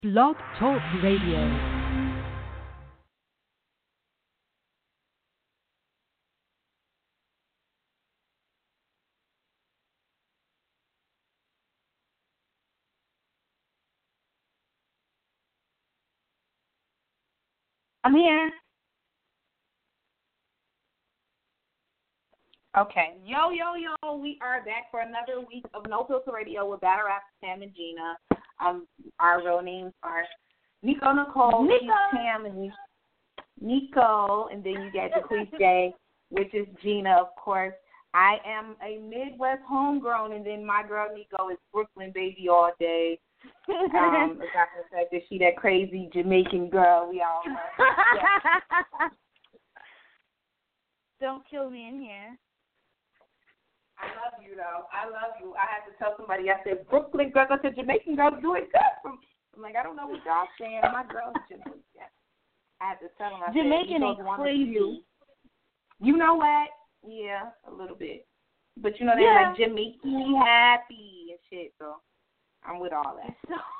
Blog Talk Radio. I'm here. Okay. Yo, we are back for another week of No Filter Radio with Battle Rap, Sam and Gina. Our real names are Nico Nicole, Sam, and Nico, and then you get Jaquise J, which is Gina, of course. I am a Midwest homegrown, and then my girl Nico is Brooklyn baby all day. Aside from the fact that she that crazy Jamaican girl we all know. Yeah. Don't kill me in here. I love you, though. I love you. I had to tell somebody, I said, Brooklyn girls, I said, Jamaican girls do it good. I'm like, I don't know what y'all saying. My girl's Jamaican. I had to tell them, I Jamaican said, ain't crazy. You know what? Yeah, a little bit. But you know, they're like Jamaican happy and shit, so I'm with all that.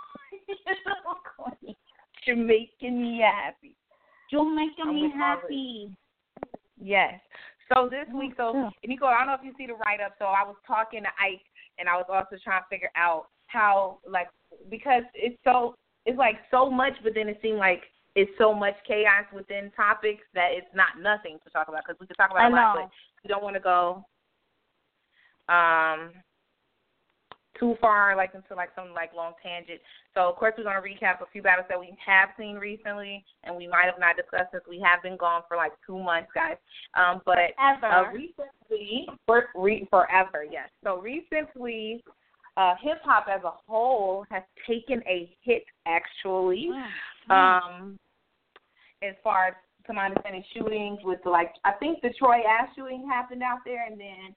Jamaican happy. Jamaican me happy. Yes. So this week, Nico, I don't know if you see the write-up, so I was talking to Ike, and I was also trying to figure out how, like, because it's like so much, but then it seemed like it's so much chaos within topics that it's not nothing to talk about, because we could talk about a lot, but you don't want to go too far, like, into, like, some, like, long tangent. So, of course, we're going to recap a few battles that we have seen recently, and we might have not discussed since we have been gone for, like, 2 months, guys. Recently, forever, yes. So, recently, hip-hop as a whole has taken a hit, actually, as far as, to my understanding, shootings with, like, I think the Troy Ave shooting happened out there, and then,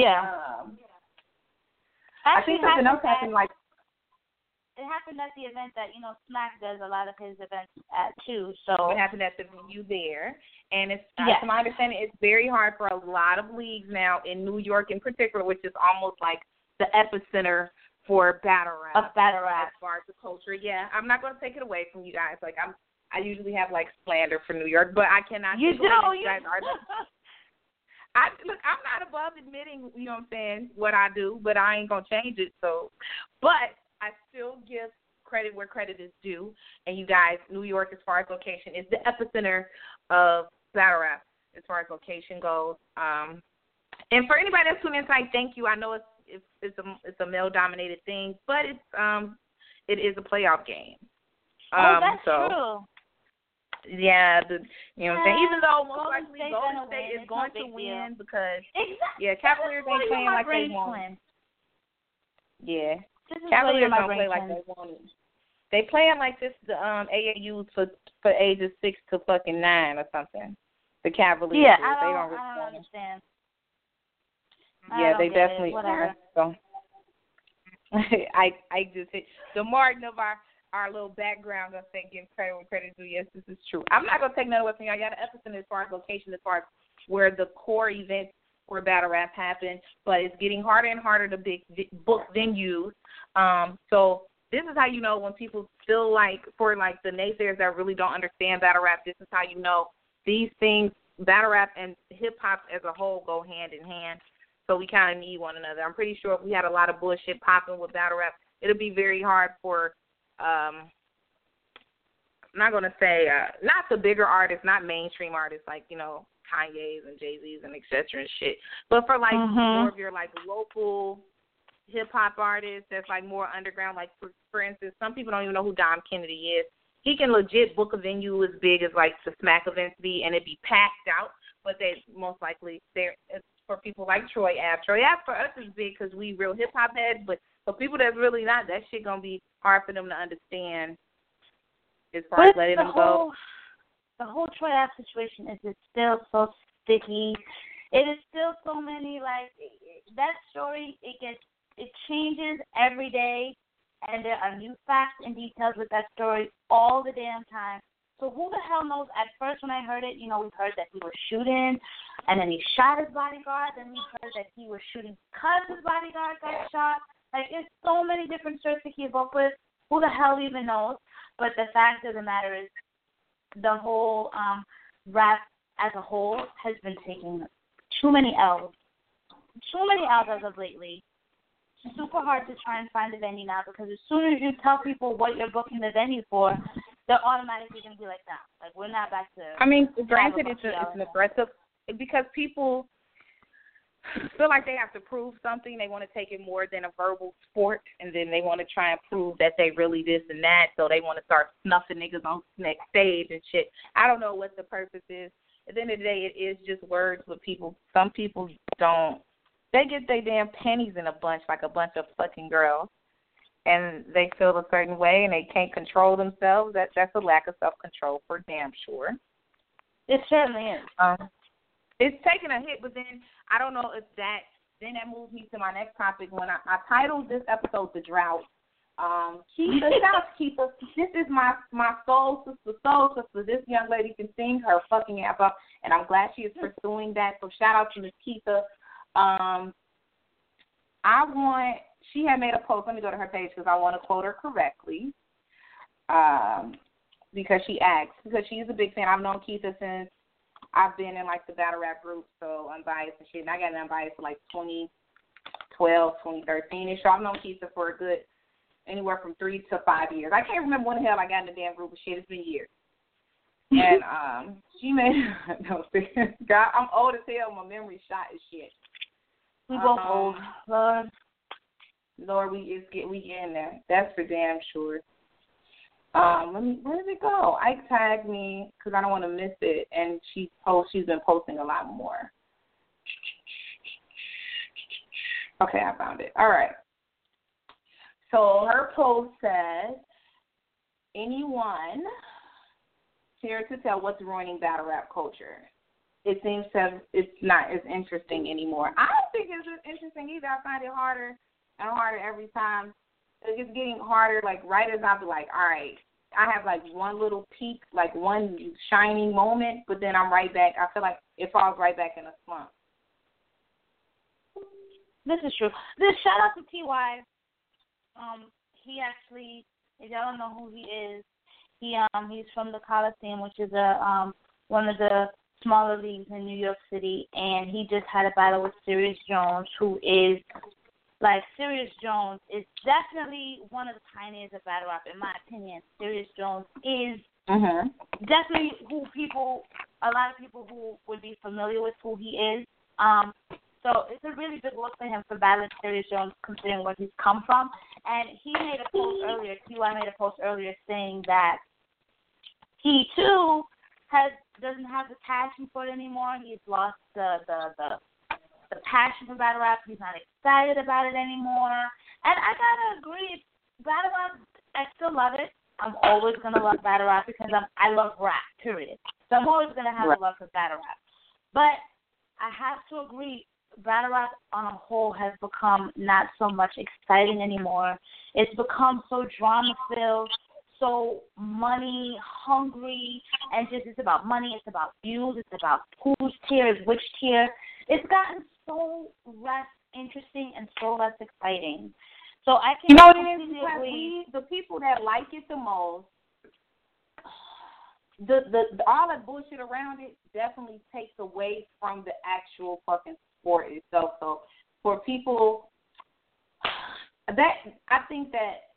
I think something else happened, like, it happened at the event that, Smack does a lot of his events at, too. So it happened at the venue there. And it's, to my understanding, it's very hard for a lot of leagues now in New York in particular, which is almost like the epicenter for battle rap. Of battle rap. As far as the culture. Yeah, I'm not going to take it away from you guys. Like, I usually have, like, slander for New York, but I cannot take away that you guys are look, I'm not above admitting, you know what I'm saying, what I do, but I ain't going to change it. So, but I still give credit where credit is due. And you guys, New York, as far as location, is the epicenter of battle rap as far as location goes. And for anybody that's tuning in tonight, thank you. I know it's a male-dominated thing, but it is a playoff game. That's true. Yeah, you know what I'm saying? Even though most likely Golden State is going to win because, Cavaliers ain't playing like they want. Yeah, Cavaliers don't play like they want. They playing like this, the AAUs for ages 6 to fucking 9 or something. The Cavaliers. Yeah, they don't understand. Yeah, they definitely are. So, I just hit the Martin of our little background of saying giving credit when credit due. Yes, this is true. I'm not going to take none away from you. I got an epicenter as far as location, as far as where the core events for battle rap happen, but it's getting harder and harder to book venues. So this is how you know when people feel like, for like the naysayers that really don't understand battle rap, this is how you know these things, battle rap and hip-hop as a whole, go hand in hand. So we kind of need one another. I'm pretty sure if we had a lot of bullshit popping with battle rap, it'll be very hard for I'm not going to say, not the bigger artists, not mainstream artists like, Kanye's and Jay-Z's and et cetera and shit, but for, like, more of your, like, local hip-hop artists that's, like, more underground, like, for instance, some people don't even know who Dom Kennedy is. He can legit book a venue as big as, like, the Smack events be, and it be packed out, but they most likely, it's for people like Troy Ave. Troy Ave for us is big because we real hip-hop heads, but for people that's really not, that shit going to be hard for them to understand as far as letting them go. The whole Troy Ave situation is just still so sticky. It is still so many, like, that story, it changes every day, and there are new facts and details with that story all the damn time. So who the hell knows? At first when I heard it, we've heard that he was shooting, and then he shot his bodyguard, then we heard that he was shooting because his bodyguard got shot. Like, there's so many different stories to keep up with. Who the hell even knows? But the fact of the matter is, the whole rap as a whole has been taking too many L's. Too many L's as of lately. It's super hard to try and find a venue now because as soon as you tell people what you're booking the venue for, they're automatically going to be like, nah, like we're not back to. I mean, granted, it's an aggressive because people feel like they have to prove something. They want to take it more than a verbal sport, and then they want to try and prove that they really this and that. So they want to start snuffing niggas on next stage and shit. I don't know what the purpose is. At the end of the day, it is just words with people. Some people don't. They get their damn panties in a bunch like a bunch of fucking girls, and they feel a certain way and they can't control themselves. That's a lack of self-control for damn sure. It certainly is. It's taking a hit, but then I don't know if that moves me to my next topic. When I titled this episode "The Drought," Keitha, shout out to Keitha. This is my soul sister. This young lady can sing her fucking ass off, and I'm glad she is pursuing that. So shout out to Miss Keitha. She had made a post. Let me go to her page because I want to quote her correctly. Because she asked, because she's a big fan. I've known Keitha since I've been in like the battle rap group, so Unbiased and shit. And I got an Unbiased for like 2012, 2013-ish. So I've known Keitha for a good anywhere from 3 to 5 years. I can't remember when the hell I got in the damn group, but shit, it's been years. And she made no serious. God, I'm old as hell. My memory's shot as shit. We both old. Lord, we getting there. That's for damn sure. Where did it go? Ike tagged me because I don't want to miss it, and she's been posting a lot more. Okay, I found it. All right. So her post says, anyone here to tell what's ruining battle rap culture? It seems it's not as interesting anymore. I don't think it's as interesting either. I find it harder and harder every time. It's getting harder, like right as I'll be like, all right, I have like one little peak, like one shining moment, but then I'm right back. I feel like it falls right back in a slump. This is true. This shout out to T.Y. He actually, if y'all don't know who he is, he's from the Coliseum, which is one of the smaller leagues in New York City, and he just had a battle with Serious Jones, who is like, Serious Jones is definitely one of the pioneers of battle rap, in my opinion. Serious Jones is definitely a lot of people who would be familiar with who he is. So it's a really big look for him for battling Serious Jones, considering where he's come from. And he made a post earlier, T.Y. made a post earlier saying that he, too, doesn't have the passion for it anymore. He's lost the passion for battle rap. He's not excited about it anymore. And I gotta agree, battle rap, I still love it. I'm always gonna love battle rap because I love rap, period. So I'm always gonna have a love for battle rap. But I have to agree, battle rap on a whole has become not so much exciting anymore. It's become so drama-filled, so money hungry, and just it's about money, it's about views, it's about whose tier is which tier. It's gotten so less interesting and so less exciting. So I can completely agree. The people that like it the most, the all that bullshit around it definitely takes away from the actual fucking sport itself. So for people, that I think that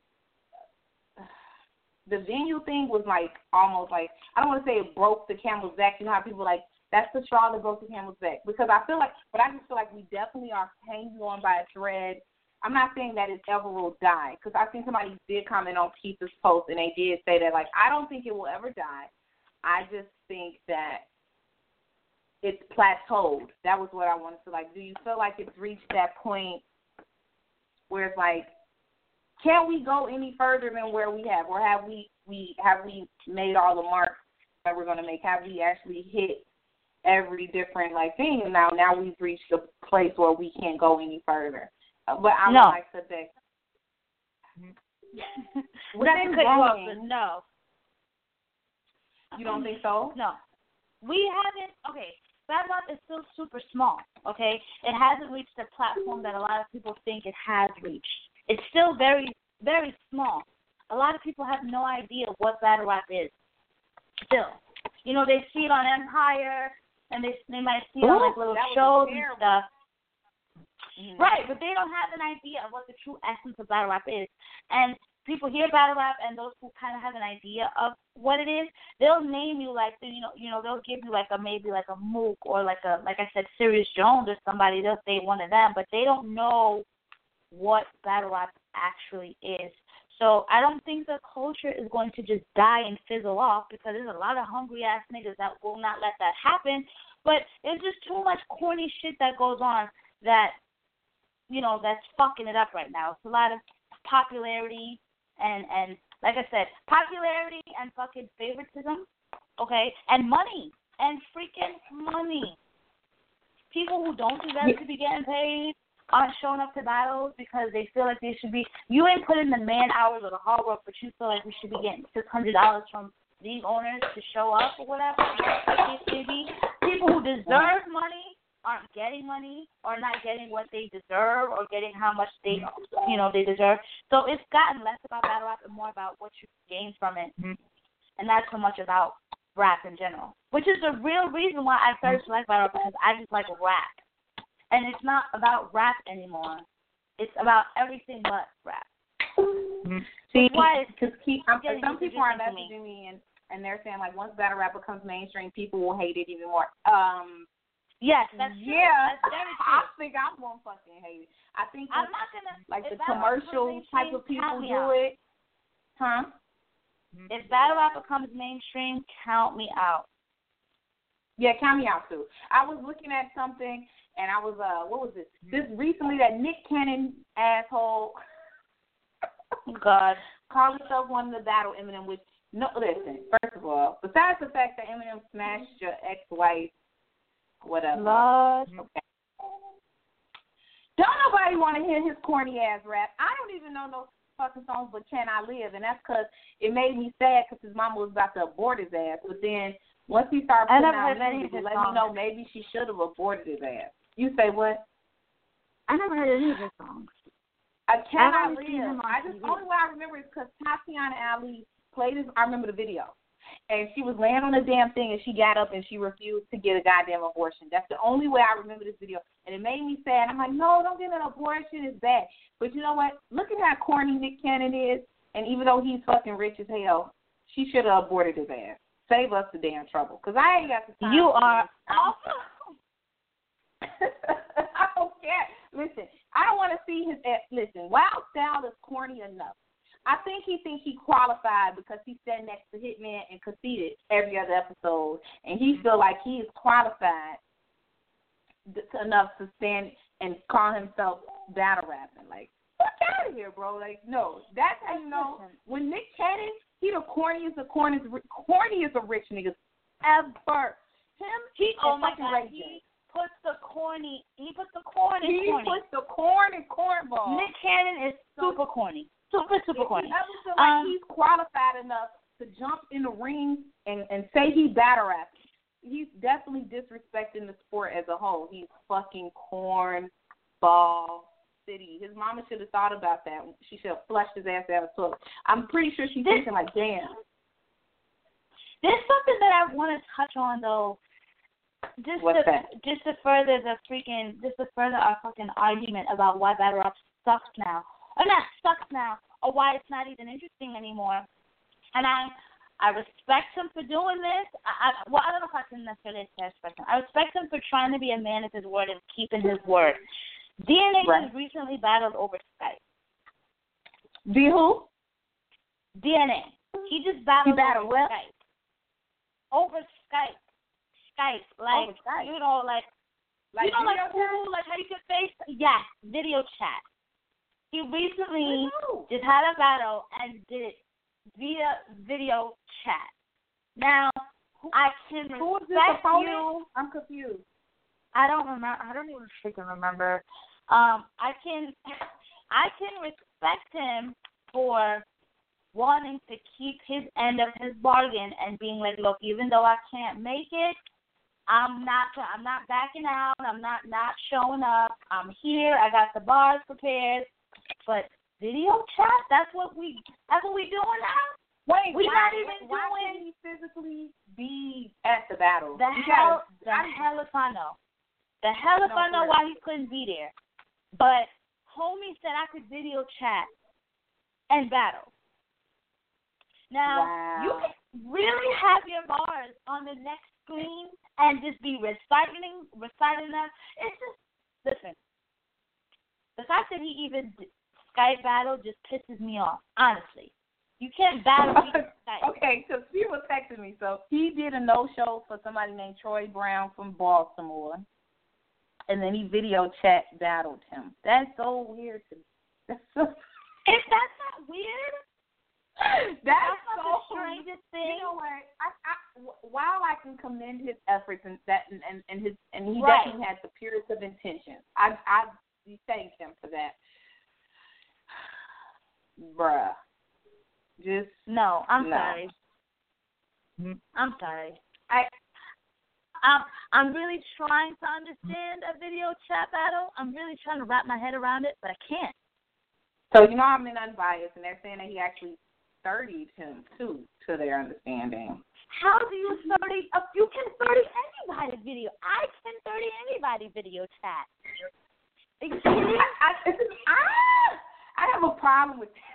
the venue thing was like almost like, I don't want to say it broke the camel's back. You know how people like, that's the straw that broke the camel's back. Because I just feel like we definitely are hanging on by a thread. I'm not saying that it ever will die, because I think somebody did comment on Keitha's post, and they did say that, like, I don't think it will ever die. I just think that it's plateaued. That was what I wanted to, like, do you feel like it's reached that point where it's like, can we go any further than where we have? Or have we made all the marks that we're going to make? Have we actually hit every different, like, thing? And now we've reached a place where we can't go any further. But I would like to say, no. You don't think so? No. We haven't, okay, battle rap is still super small, okay? It hasn't reached the platform that a lot of people think it has reached. It's still very, very small. a lot of people have no idea what battle rap is. Still, you know, they see it on Empire, and they might see it on like little shows and stuff. Mm-hmm. Right, but they don't have an idea of what the true essence of battle rap is. And people hear battle rap, and those who kind of have an idea of what it is, they'll name you like, they'll give you like maybe like a Mook or like I said, Serious Jones or somebody. They'll say one of them, but they don't know what battle rap actually is. So I don't think the culture is going to just die and fizzle off, because there's a lot of hungry ass niggas that will not let that happen. But there's just too much corny shit that goes on that, that's fucking it up right now. It's a lot of popularity and like I said, popularity and fucking favoritism, okay, and money and freaking money. People who don't deserve to be getting paid aren't showing up to battles because they feel like they should be. You ain't put in the man hours or the hard work, but you feel like we should be getting $600 from league owners to show up or whatever. People who deserve money aren't getting money or not getting what they deserve or getting how much they deserve. So it's gotten less about battle rap and more about what you gain from it, and not so much about rap in general, which is the real reason why I started to like battle rap, because I just like rap. And it's not about rap anymore. It's about everything but rap. See, because some people are messaging me and they're saying, like, once battle rap becomes mainstream, people will hate it even more. Yes, that's true. Yeah, that's very true. I think I'm going to fucking hate it. I think I'm not gonna, like the commercial type of people do it. Huh? If battle rap becomes mainstream, count me out. Yeah, count me out too. I was looking at something, and I was what was this? This recently, that Nick Cannon asshole. God, called himself one of the battle Eminem. Which, no, listen. First of all, besides the fact that Eminem smashed your ex-wife, whatever. Lord. Okay. Don't nobody want to hear his corny ass rap. I don't even know no fucking songs but Can I Live, and that's because it made me sad because his mama was about to abort his ass. But then once he started putting out music, it let me know maybe she should have aborted his ass. You say what? I never heard any of his songs. Can I Live? Only way I remember is because Tatiana Ali played his. I remember the video. And she was laying on the damn thing, and she got up and she refused to get a goddamn abortion. That's the only way I remember this video. And it made me sad. I'm like, no, don't get an abortion. It's bad. But you know what? Look at how corny Nick Cannon is. And even though he's fucking rich as hell, she should have aborted his ass. Save us the damn trouble. Because I ain't got the time. You are awful. I don't care. Listen, I don't want to see his ass. Listen, Wild Style is corny enough. I think he thinks he qualified because he sat next to Hitman and conceded every other episode, and he feel like he is qualified enough to stand and call himself battle rapping. Like, fuck out of here, bro. Like, no, that's how you know. When Nick Cannon, he the corniest of rich niggas ever. He puts the corny. He puts the corn in cornball. Nick Cannon is super corny. Super corny. I feel like he's qualified enough to jump in the ring and say he battle rapping. He's definitely disrespecting the sport as a whole. He's fucking cornball city. His mama should have thought about that. She should have flushed his ass out of the toilet. I'm pretty sure she's thinking like, damn. There's something that I want to touch on though. Just to further our fucking argument about why battle rap sucks now. Or not sucks now, or why it's not even interesting anymore. And I respect him for doing this. I don't know if I can necessarily respect him. I respect him for trying to be a man of his word and keeping his word. DNA has recently battled over Skype. Who? DNA. He just battled over Skype. Over Skype. Skype. Like, over Skype. You know, like how you can face, yes, video chat. He recently just had a battle and did it via video chat. Now, I can respect you. I'm confused. I don't remember. I don't even freaking remember. I can respect him for wanting to keep his end of his bargain and being like, look, even though I can't make it, I'm not backing out. I'm not showing up. I'm here. I got the bars prepared. But video chat? That's what we doing now? Wait, we why not even why doing can't he physically be at the battle? the hell if I know. The hell if I know why he couldn't be there. But homie said I could video chat and battle. Now, you can really have your bars on the next screen and just be reciting them. It's just, listen, the fact that he even Skype battle just pisses me off, honestly. You can't battle me on Skype. Okay, because people texted me. So he did a no-show for somebody named Troy Brown from Baltimore, and then he video chat battled him. That's so weird to me. That's so... If that's not weird, that's not so the strangest thing. You know what? While I can commend his efforts and he right. definitely had the purest of intentions. I thank him for that. Bruh. Just no, I'm no. sorry. I'm sorry. I'm really trying to understand a video chat battle. I'm really trying to wrap my head around it, but I can't. So, you know, I'm in Unbiased, and they're saying that he actually 30'd him, too, to their understanding. How do you 30? You can 30 anybody video. I can 30 anybody video chat. Are you kidding me? I have a problem with that.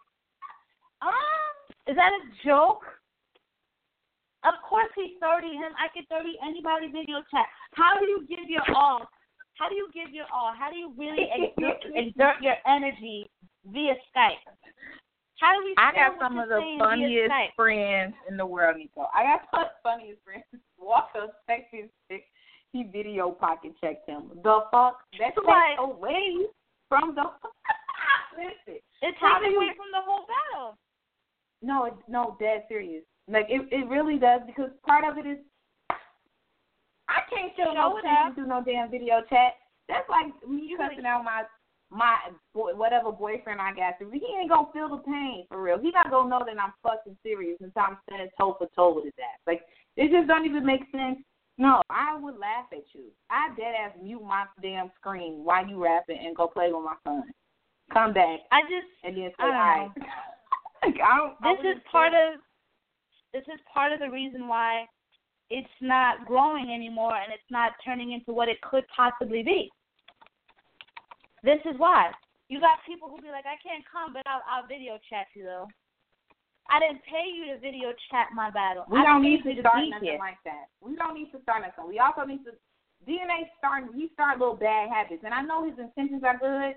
Is that a joke? Of course he's 30 him. I can 30 anybody video chat. How do you give your all? How do you give your all? How do you really exert your energy via Skype? How do we? I got some of the funniest friends in the world, Nico. I got some of the funniest friends. Walker texted his he video pocket checked him. The fuck? That's like away from the. Listen, it's taken away from the whole battle. No, dead serious. Like it really does, because part of it is I can't show no attention to no damn video chat. That's like me cussing out my whatever boyfriend I got through. He ain't gonna feel the pain for real. He not gonna know that I'm fucking serious until I'm standing toe for toe with his ass. Like it just don't even make sense. No, I would laugh at you. I dead ass mute my damn screen while you rapping and go play with my son. Come back. And then say hi. This is part of the reason why it's not growing anymore and it's not turning into what it could possibly be. This is why. You got people who be like, I can't come, but I'll video chat you, though. I didn't pay you to video chat my battle. We don't need to start nothing like that. We don't need to start nothing. We also need to, DNA starting little bad habits. And I know his intentions are good,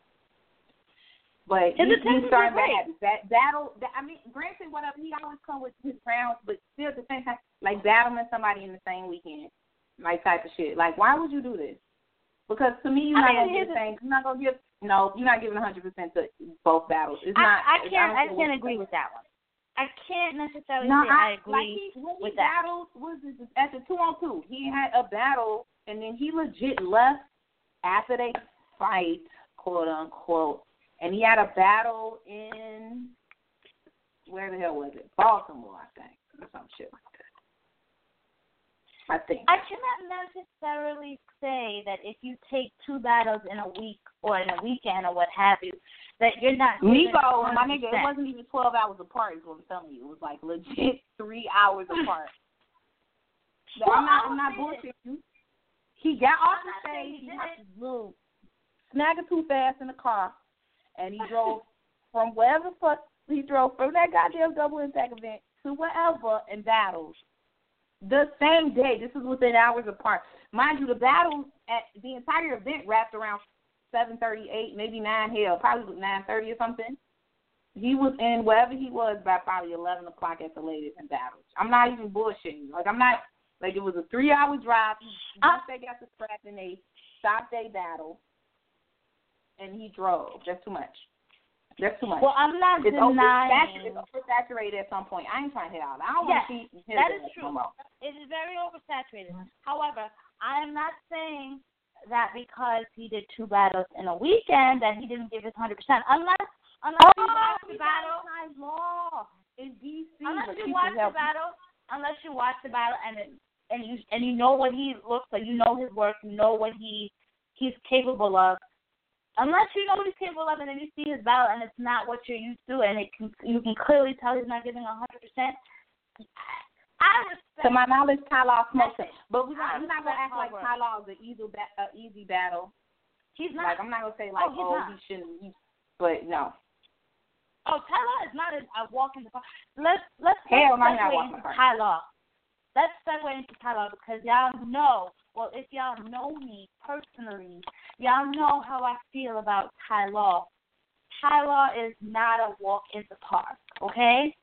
but he's starting bad habits. That battle, granted, whatever, he always come with his rounds, but still at the same time, like battling somebody in the same weekend, like type of shit. Like, why would you do this? Because to me, you're not going to get the same. You're not going to give. No, you're not giving 100% to both battles. It's not. I can't agree with that one. I can't necessarily say I agree with that. Battled, at the 2-on-2, he had a battle, and then he legit left after they fight, quote unquote, and he had a battle in where the hell was it? Baltimore, I think, or some shit like that. I think. I cannot necessarily say that if you take two battles in a week or in a weekend or what have you, that you're not. Nico, my nigga, it wasn't even 12 hours apart, is what I'm telling you. It was like legit 3 hours apart. So I'm not bullshitting you. He got off the stage, he had his little snagger too fast in the car, and he drove from wherever the fuck he drove from that goddamn double impact event to wherever and battled. The same day. This is within hours apart. Mind you, the battles at the entire event wrapped around 7:38, maybe 9, hell, probably 9:30 or something. He was in wherever he was by probably 11 o'clock at the latest in battles. I'm not even bullshitting. Like, I'm not, like, it was a 3-hour drive. Once they got the scrap and they stopped their battle, and he drove. That's too much. That's too much. Well, I'm not denying. It's oversaturated at some point. I ain't trying to hit out. I don't want to see him. That is true. It is very oversaturated. However, I am not saying that because he did two battles in a weekend that he didn't give his 100%. Unless you watch the battle. In DC. Unless you watch the battle and you know what he looks like, you know his work, you know what he's capable of. Unless you know he's capable of it and you see his battle and it's not what you're used to and you can clearly tell he's not giving 100%. I respect. To my knowledge, Ty Law smokes it. But we're not going to act like work. Ty Law is an easy battle. He's not. Like, I'm not going to say, like, he shouldn't. But, no. Oh, Ty Law is not a walk in the park. Let's segue into Ty Law. Let's segue into Ty Law because y'all know, well, if y'all know me personally, y'all know how I feel about Ty Law. Ty Law is not a walk in the park, okay?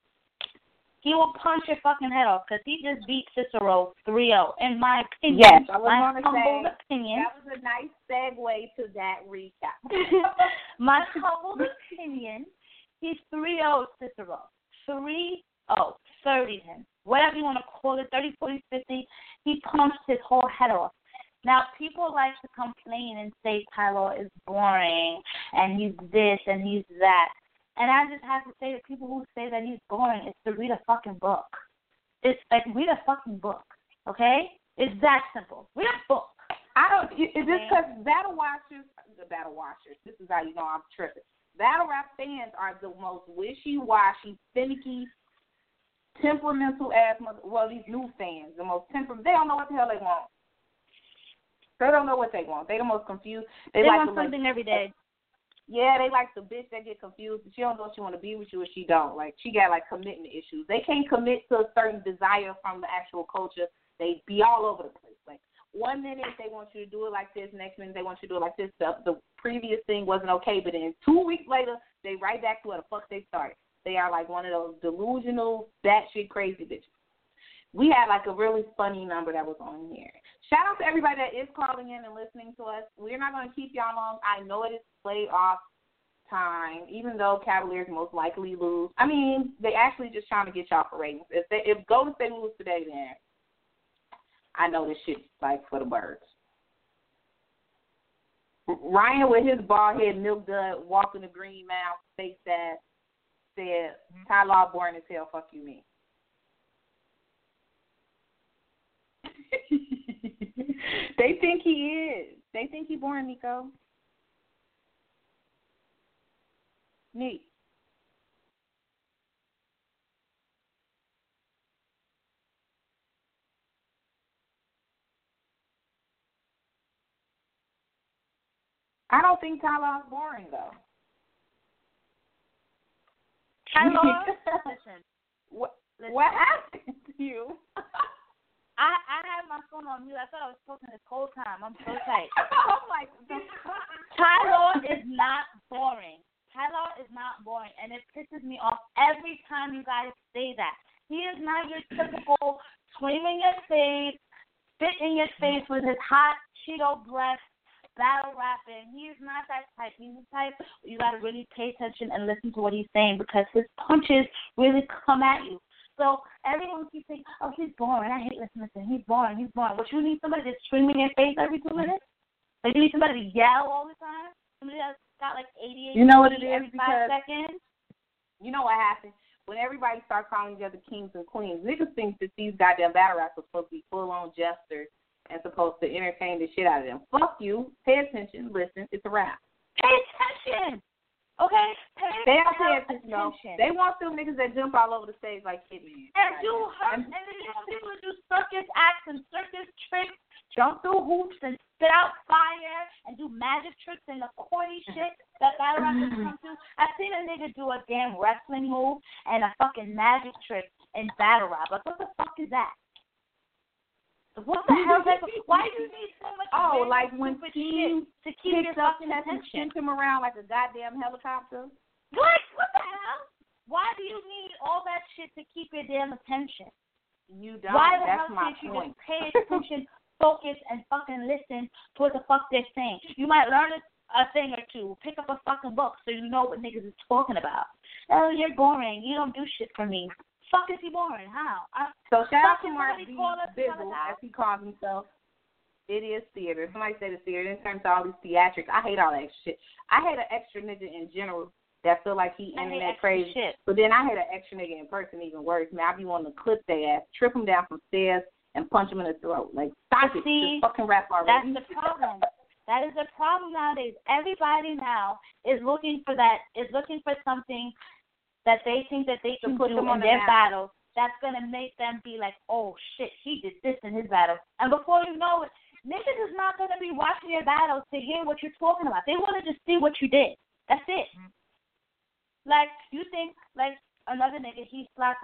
He will punch your fucking head off because he just beat Cicero 3-0, in my opinion. Yes, I was going to say, opinion. that was a nice segue to that recap. My humble opinion, he's 3-0 Cicero. 3-0, 30 him. Whatever you want to call it, 30, 40, 50, he punched his whole head off. Now, people like to complain and say Ty Law is boring, and he's this, and he's that. And I just have to say that people who say that he's boring is to read a fucking book. It's like, read a fucking book, okay? It's that simple. Read a book. It's just because battle watchers, this is how you know I'm tripping. Battle rap fans are the most wishy-washy, finicky, temperamental ass these new fans, the most they don't know what the hell they want. They don't know what they want. They the most confused. They like want something every day. Yeah, they like the bitch that get confused. She don't know if she want to be with you or she don't. Like, she got, like, commitment issues. They can't commit to a certain desire from the actual culture. They be all over the place. Like, 1 minute they want you to do it like this, next minute they want you to do it like this. The previous thing wasn't okay, but then 2 weeks later, they right back to where the fuck they started. They are, like, one of those delusional, batshit crazy bitches. We had, like, a really funny number that was on here. Shout out to everybody that is calling in and listening to us. We're not going to keep y'all long. I know it is playoff time, even though Cavaliers most likely lose. I mean, they actually just trying to get y'all for ratings. If Golden State lose today, then I know this shit's, like, for the birds. Ryan with his bald head, milk dud, walking the green mouth, face that, said, Ty Law boring as hell, fuck you, me. They think he is. They think he boring, Nico. Neat. I don't think Ty Law's boring, though. Ty Law, listen. What happened to you? I had my phone on mute. I thought I was talking this whole time. I'm so tight. Oh, my God. Ty Law is not boring. Ty Law is not boring, and it pisses me off every time you guys say that. He is not your typical scream in your face, spit in your face with his hot Cheeto breath, battle rapping. He is not that type. He's the type you got to really pay attention and listen to what he's saying because his punches really come at you. So everyone keeps saying, oh, he's boring. I hate listening to him. He's boring. He's boring. But you need somebody that's screaming in your face every 2 minutes? Like, you need somebody to yell all the time? Somebody that's got, like, 88 you know what it is every 5 seconds? You know what happens? When everybody starts calling each other kings and queens, niggas think that these goddamn battle raps are supposed to be full-on jesters and supposed to entertain the shit out of them. Fuck you. Pay attention. Listen. It's a rap. Pay attention. Okay? They don't pay attention, though. They want them niggas that jump all over the stage like Hitman. And then you want people to do circus acts and circus tricks, jump through hoops and spit out fire and do magic tricks and the corny shit that battle rappers come to. I've seen a nigga do a damn wrestling move and a fucking magic trick in battle rap. Like, what the fuck is that? What the hell? Why do you need so much like when shit to keep your fucking Spin attention? him around like a goddamn helicopter. What the hell? Why do you need all that shit to keep your damn attention? You don't. Why the That's hell my can't you point. just pay attention, focus, and fucking listen to what the fuck they're saying? You might learn a thing or two. Pick up a fucking book so you know what niggas is talking about. Oh, you're boring. You don't do shit for me. Fuck is he boring? How? So shout out to Mark B. Bizzle, as he calls himself. It is theater. Somebody said it's theater. In terms of all these theatrics, I hate all that shit. I hate an extra nigga in general that feel like he internet crazy. Shit. But then I hate an extra nigga in person even worse. Man, I be wanting to clip their ass, trip him down from stairs, and punch him in the throat. Like, stop it. See, just fucking rap already. That's the problem. That is a problem nowadays. Everybody now is looking for that, is looking for something that they think that they can put do them on in the their map. battle that's going to make them be like, oh, shit, he did this in his battle. And before you know it, niggas is not going to be watching your battles to hear what you're talking about. They want to just see what you did. That's it. Like, you think, like, another nigga, he slapped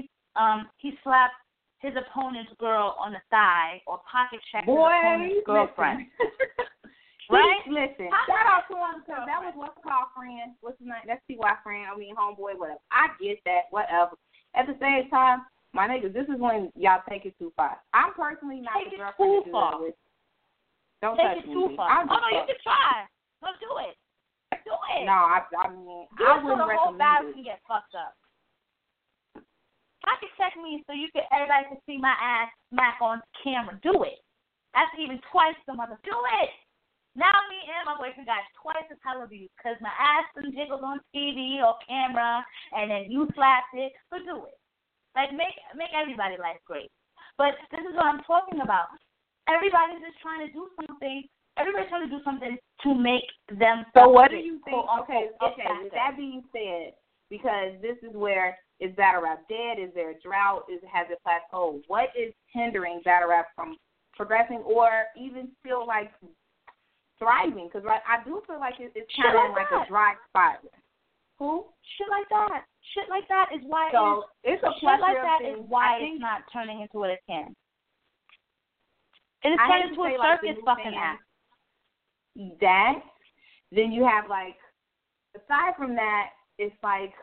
his opponent's girl on the thigh or pocket checked his opponent's girlfriend. Right? Listen, shout out to him because that was what's called friend. What's his name? That's T.Y. friend. I mean, homeboy, whatever. I get that, whatever. At the same time, my niggas, this is when y'all take it too far. I'm personally not the girlfriend to do that with. Don't touch me. Take it too far. Oh, no, you can try. Let's do it. Do it. No, I mean, I wouldn't recommend it. The whole battle can get fucked up. Pocket check me so everybody can see my ass smack on camera. Do it. That's even twice the mother. Do it. Now me and my boyfriend got twice as hell of views because my ass done jiggled on TV or camera, and then you slapped it. So do it. Like, make everybody's life great. But this is what I'm talking about. Everybody's just trying to do something. Everybody's trying to do something to make them. So what do you think? Okay. With that being said, because this is where is battle rap dead? Is there a drought? Has it plateaued? What is hindering battle rap from progressing or even still like thriving? Because I do feel like it's kind of like a dry spot. Who? Shit like that. Shit like that is why. So it's a shit like that thing. Is why it's not turning into what it can. It is turning into a circus fucking act. That. Then you have like, aside from that, it's like,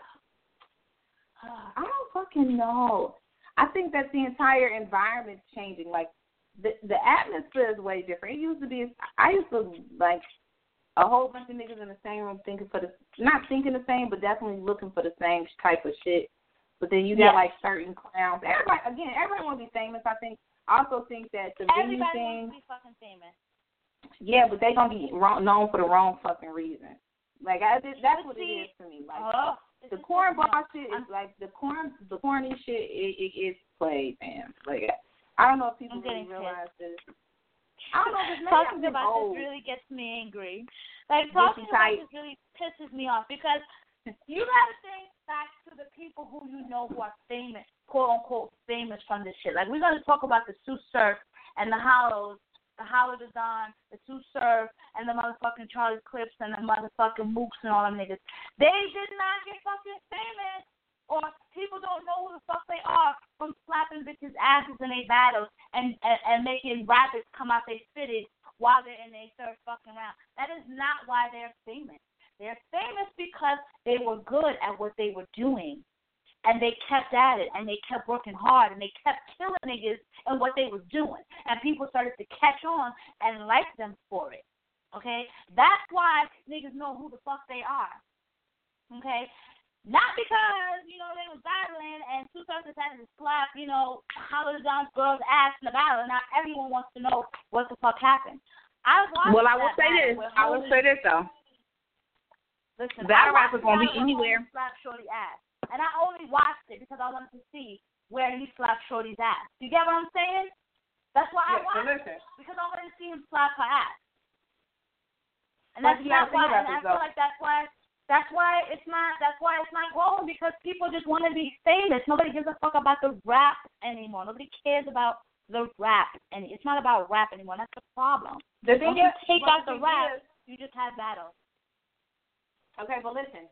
I don't fucking know. I think that the entire environment's changing. Like, the atmosphere is way different. It used to be, I used to like a whole bunch of niggas in the same room not thinking the same, but definitely looking for the same type of shit. But then you got like certain clowns. Everybody want to be famous, I think. I also think that the venue thing. Everybody wants to be fucking famous. Yeah, but they gonna be known for the wrong fucking reason. Like that's what it is to me. Like the cornball shit is like the corny shit. It gets played, man. Like I don't know if people really realize this. I don't know if it's talking about this really gets me angry. Like talking about this really pisses me off because you gotta think back to the people who you know who are famous, quote unquote famous from this shit. Like we're gonna talk about the Sue Surf and the Hollows. The Howard is on, the Two Surf, and the motherfucking Charlie Clips, and the motherfucking Mooks and all them niggas. They did not get fucking famous, or people don't know who the fuck they are from slapping bitches' asses in their battles and making rappers come out they fitted while they're in their third fucking round. That is not why they're famous. They're famous because they were good at what they were doing. And they kept at it, and they kept working hard, and they kept killing niggas in what they were doing. And people started to catch on and like them for it. Okay? That's why niggas know who the fuck they are. Okay? Not because, they was battling and Two Circus had to slap, Hollow John's girl's ass in the battle, and now everyone wants to know what the fuck happened. I will say this, though. Listen, battle rap is going to be anywhere. Slap Shorty ass. And I only watched it because I wanted to see where he slapped Shorty's ass. You get what I'm saying? That's why I watched it. Because I wanted to see him slap her ass. And that's why I feel like that's why it's not growing, because people just want to be famous. Nobody gives a fuck about the rap anymore. Nobody cares about the rap, and it's not about rap anymore. That's the problem. The thing is, take out the rap, you just have battles. Okay, but listen.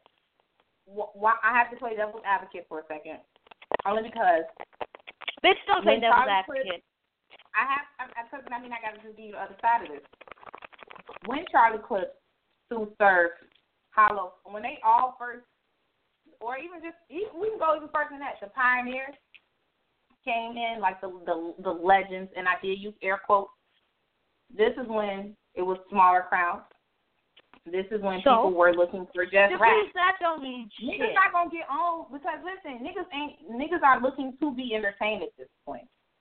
I have to play devil's advocate for a second, only because. Bitch, don't play devil's advocate. I got to just give you the other side of this. When Charlie Clips, Sue Surf, Hollow, when they all first, or even we can go even further than that. The pioneers came in, like the legends, and I did use air quotes. This is when it was smaller crowds. This is when people were looking for just rap. That don't mean shit. Niggas not gonna get on because listen, niggas are looking to be entertained at this point.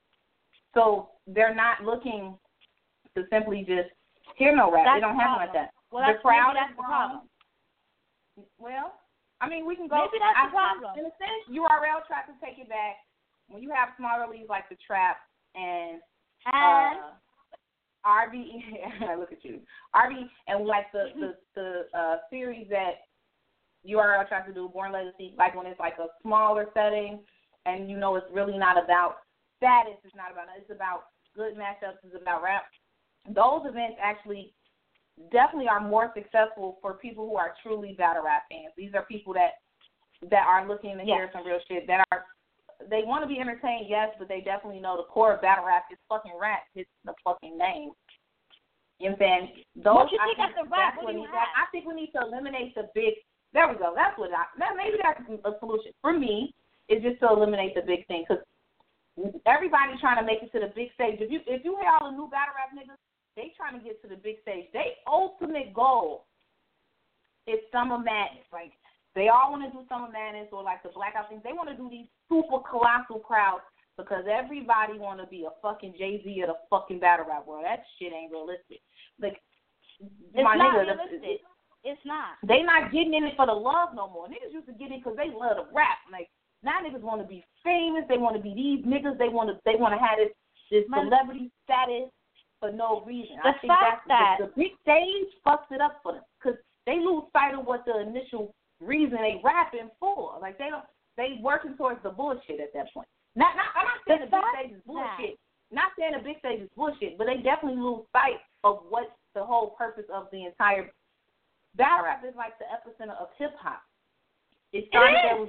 So they're not looking to simply just hear no rap. They don't have like that. Well, the crowd that's the problem. Well, I mean we can go. Maybe that's the problem. In a sense, URL tried to take it back when you have smaller leagues like the Trap and RB, look at you, RB, and like the series that URL tries to do, Born Legacy, like when it's like a smaller setting, and you know it's really not about status, it's about good matchups, it's about rap. Those events actually definitely are more successful for people who are truly battle rap fans. These are people that are looking to hear some real shit, they want to be entertained, yes, but they definitely know the core of battle rap is fucking rap. It's the fucking name. You know what I'm saying? What you think after rap? What do you have? I think we need to eliminate the big. There we go. Maybe that's a solution for me. Is just to eliminate the big thing, because everybody trying to make it to the big stage. If you hear all the new battle rap niggas, they trying to get to the big stage. Their ultimate goal is Summer Madness. Like, they all want to do Summer Madness or like the Blackout things. They want to do these super colossal crowds because everybody want to be a fucking Jay-Z of the fucking battle rap world. That shit ain't realistic. Like, it's not realistic. It's not. They not getting in it for the love no more. Niggas used to get in because they love to rap. Like, now niggas want to be famous. They want to be these niggas. They want to have this celebrity status for no reason. I think that's the big stage fucks it up for them because they lose sight of what the initial reason they rapping for. Like, they working towards the bullshit at that point. I'm not saying the big stage is bullshit. Not saying the big stage is bullshit, but they definitely lose sight of what the whole purpose of the entire battle rap is. Like the epicenter of hip hop. It started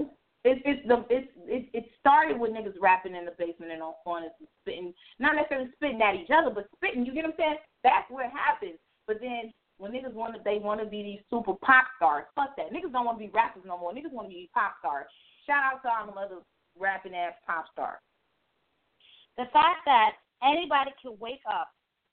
it started with niggas rapping in the basement and on corners and spitting, not necessarily spitting at each other, but spitting. You get what I'm saying? That's where it happens. But then when niggas want to be these super pop stars, fuck that. Niggas don't want to be rappers no more. Niggas want to be pop stars. Shout out to all the other rapping ass pop stars. The fact that anybody can wake up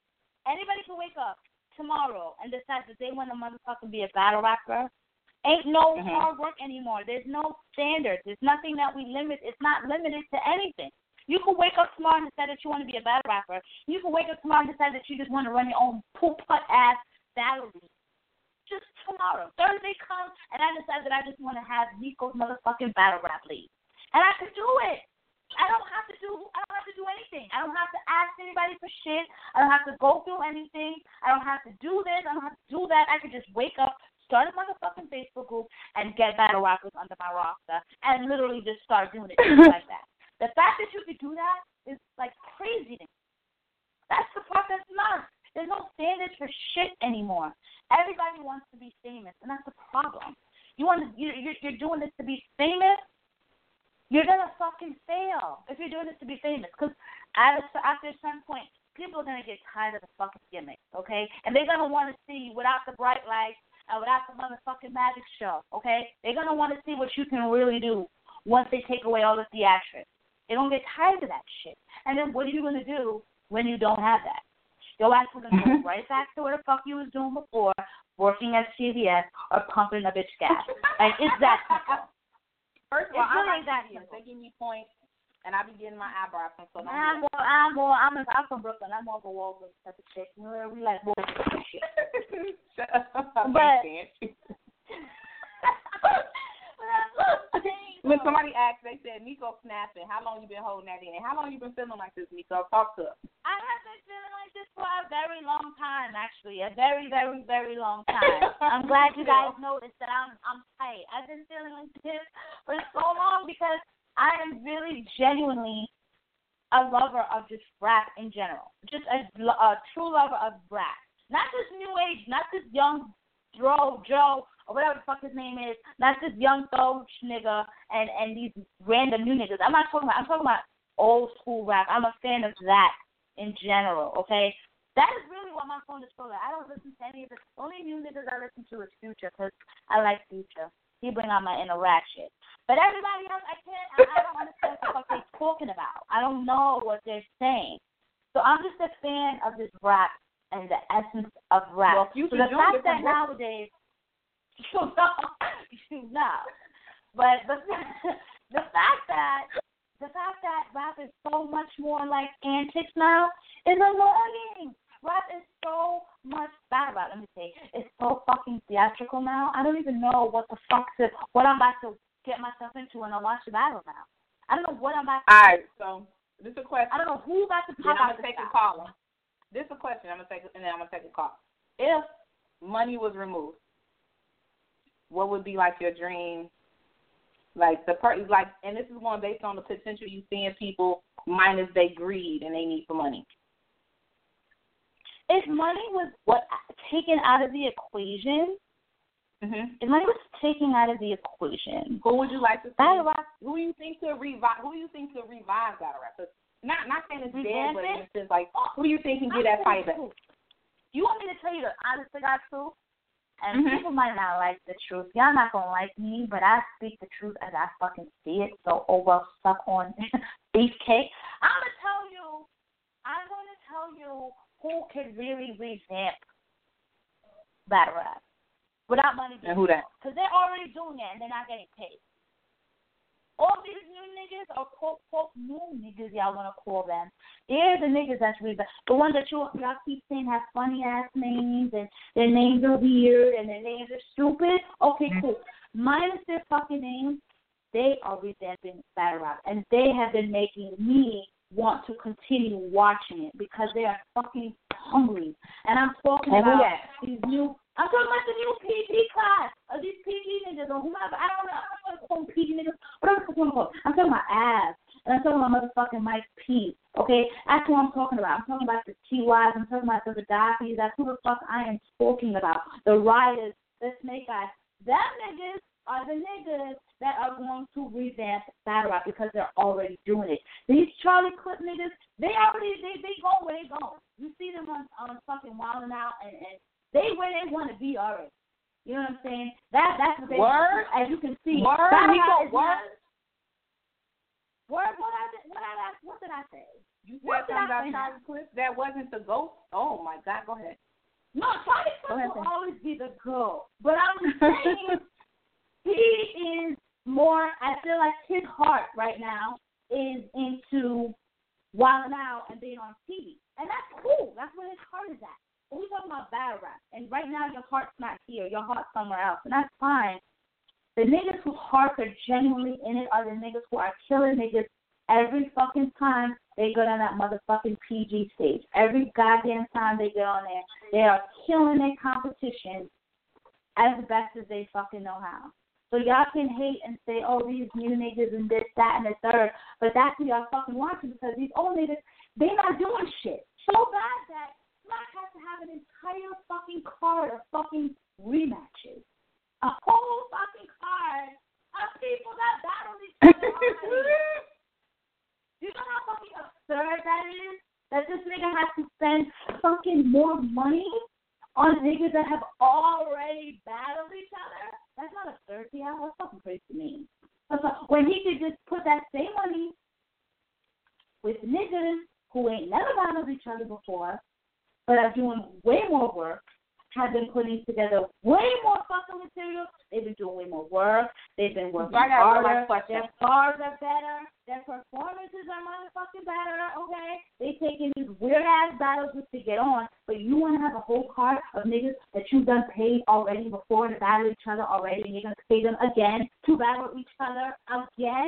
tomorrow and decide that they want to motherfucking be a battle rapper, ain't no hard work anymore. There's no standards. There's nothing that we limit. It's not limited to anything. You can wake up tomorrow and decide that you want to be a battle rapper. You can wake up tomorrow and decide that you just want to run your own poop-putt ass battle league. Just tomorrow. Thursday comes, and I decide that I just want to have Nico's motherfucking battle rap league. And I can do it. I don't have to do anything. I don't have to ask anybody for shit. I don't have to go through anything. I don't have to do this. I don't have to do that. I can just wake up, start a motherfucking Facebook group, and get battle rappers under my roster, and literally just start doing it just like that. The fact that you could do that is like crazy to me. That's the part that's nuts. There's no standards for shit anymore. Everybody wants to be famous, and that's the problem. You're doing this to be famous. You're gonna fucking fail if you're doing this to be famous. Because after a certain point, people are gonna get tired of the fucking gimmicks, okay? And they're gonna want to see you without the bright lights and without the motherfucking magic show, okay? They're gonna want to see what you can really do once they take away all the theatrics. They're gonna get tired of that shit. And then what are you gonna do when you don't have that? Your ass is going to go right back to what the fuck you was doing before, working at CVS or pumping a bitch gas. Like, it's that simple. First of all, I'm they give me points, and I be getting my eyebrows from so I'm from Brooklyn. I'm more of a Walgreens type of chick. We like Walgreens and shit. Shut up. When somebody asked, they said, Nico snapping. How long you been holding that in? How long you been feeling like this, Nico? Talk to us. I have been feeling like this for a very long time, actually. A very, very, very long time. I'm glad you guys noticed that I'm tight. I've been feeling like this for so long because I am really genuinely a lover of just rap in general. Just a true lover of rap. Not just new age, not just young Joe, or whatever the fuck his name is, not this young Doge nigga and these random new niggas. I'm talking about old school rap. I'm a fan of that in general, okay? That is really what my phone is for. I don't listen to any of the only new niggas I listen to is Future because I like Future. He bring out my inner rat shit. But everybody else, I don't understand what the fuck they're talking about. I don't know what they're saying. So I'm just a fan of this rap and the essence of rap. Well, so the fact that nowadays, no. But the fact that rap is so much more like antics now is annoying. Rap is so much bad about it. Let me say, it's so fucking theatrical now. I don't even know what the fuck what I'm about to get myself into when I watch the battle now. I don't know what I'm about to. All right, so this is a question. I don't know who about to pop out. I'm gonna take a caller. this is a question. I'm gonna take a call. If money was removed, what would be like your dream? Like and this is going based on the potential you see in people minus their greed and they need for money. If money was taken out of the equation, if money was taken out of the equation, who would you like to see? Battle Rap. Who do you think could revive Battle Rap? Not saying it's dead, but in a sense, like, who do you think can get that fight back? You want me to tell you the honest to God truth? And people might not like the truth. Y'all not gonna like me, but I speak the truth as I fucking see it. So, suck on beefcake. I'm gonna tell you who could really revamp Battle Rap without money. And who that? Because they're already doing it and they're not getting paid. All these new niggas, or quote new niggas, y'all want to call them. They're the niggas that's the ones that y'all keep saying have funny ass names and their names are weird and their names are stupid. Okay, cool. Minus their fucking names, they are revamping Battle Rap, and they have been making me want to continue watching it because they are fucking hungry. And I'm talking about these new. I'm talking about the new PG class of these PG niggas or whoever. I don't know. I'm going to call them PG niggas. What am I talking about? I'm talking about Av. And I'm talking about motherfucking Mike P. Okay? That's what I'm talking about. I'm talking about the TYs. I'm talking about the Gaddafis. That's who the fuck I am talking about. The Rioters, the Snake Eyes. Them niggas are the niggas that are going to revamp Battle Rap because they're already doing it. These Charlie Clip niggas, they go where they go. You see them on fucking Wildin' Out and they where they want to be already. You know what I'm saying? That's what they Word. As you can see. Word. What did I say? You said something about Charlie Clip that wasn't the GOAT? Oh, my God. Go ahead. No, Charlie Clip will always be the GOAT. But I'm saying he is more, I feel like his heart right now is into Wildin' Out and being on TV. And that's cool. That's where his heart is at. But we're talking about Battle Rap. And right now your heart's not here. Your heart's somewhere else. And that's fine. The niggas whose hearts are genuinely in it are the niggas who are killing niggas every fucking time they go on that motherfucking PG stage. Every goddamn time they get on there, they are killing their competition as best as they fucking know how. So y'all can hate and say, oh, these new niggas and this, that, and the third. But that's who y'all fucking watching because these old niggas, they not doing shit. So bad that Smack has to have an entire fucking card of fucking rematches. A whole fucking card of people that battle each other already. You know how fucking absurd that is? That this nigga has to spend fucking more money on niggas that have already battled each other? That's not absurd, yeah. That's fucking crazy to me. When he could just put that same money with niggas who ain't never battled each other before, but are doing way more work, have been putting together way more fucking material. They've been doing way more work. They've been working harder. Their bars are better. Their performances are motherfucking better, okay? They taking these weird-ass battles just to get on, but you want to have a whole card of niggas that you've done paid already before to battle each other already, and you're going to pay them again to battle each other again?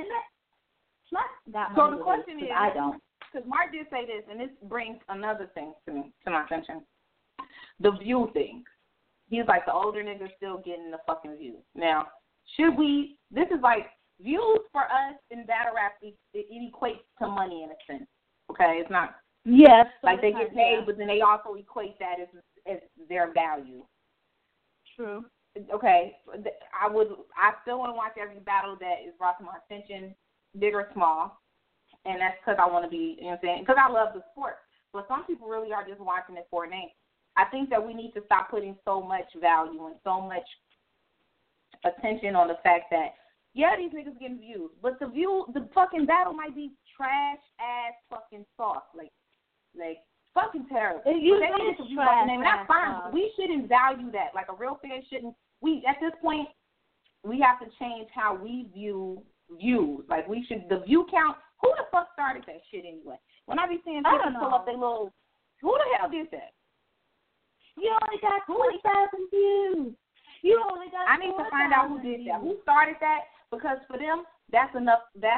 So the question is, I don't. Because Mark did say this, and this brings another thing to my attention. The view thing. He's like, the older niggas still getting the fucking views. Now, this is like, views for us in battle rap, it equates to money in a sense. Okay? It's not, yes, like they get paid, but then they also equate that as their value. True. Okay, I still want to watch every battle that is brought to my attention, big or small, and that's because I want to be, you know what I'm saying, because I love the sport. But some people really are just watching it for a name. I think that we need to stop putting so much value and so much attention on the fact that, yeah, these niggas getting views, but the fucking battle might be trash ass fucking soft, like fucking terrible. That's fine. We shouldn't value that. Like a real fan shouldn't. We at this point we have to change how we view views. Like we should the view count. Who the fuck started that shit anyway? When I be seeing people pull up their little, who the hell did that? You only got 20,000 views. You only got. I need to find out who did that. Who started that? Because for them, that's enough. That's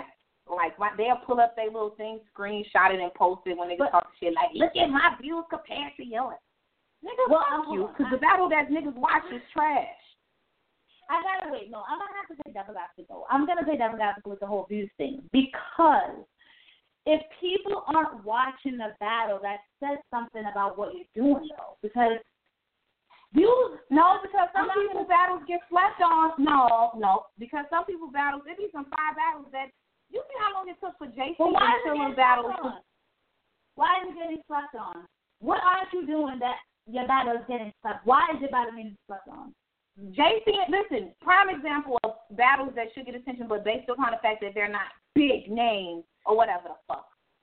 Like, they'll pull up their little thing, screenshot it, and post it when they talk shit. Like, look at my views compared to yours. Nigga, fuck you, because the battle that niggas watch is trash. I gotta wait. No, I'm gonna have to say devil's advocate though. I'm gonna say devil's advocate with the whole views thing, because if people aren't watching the battle, that says something about what you're doing though. Because because some people's battles get slept on. No, because some people's battles, it be some 5 battles that you see how long it took for JC and Chilla's battles. Why is it getting slept on? What aren't you doing that your battle is getting slept? Why is your battle getting slept on? JC, listen, prime example of battles that should get attention, but based upon the fact that they're not big names or whatever the fuck.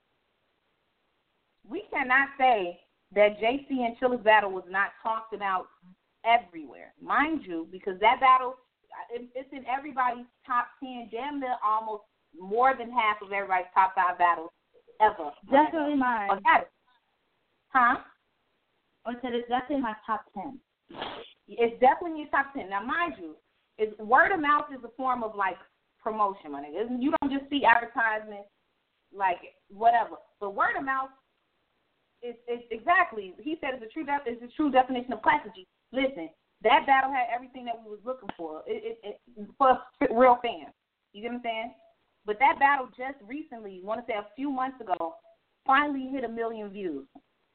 We cannot say that JC and Chilla's battle was not talked about everywhere. Mind you, because that battle, it's in everybody's top 10, damn near almost more than half of everybody's top 5 battles ever. Definitely mine. Okay. Huh? I said it's definitely my top 10. It's definitely in your top 10. Now, mind you, word of mouth is a form of, like, promotion, my nigga. You don't just see advertisements, like, whatever. But word of mouth is exactly, he said it's a true definition of classicity. Listen, that battle had everything that we was looking for. For real fans. You get what I'm saying? But that battle just recently, I want to say a few months ago, finally hit 1 million views.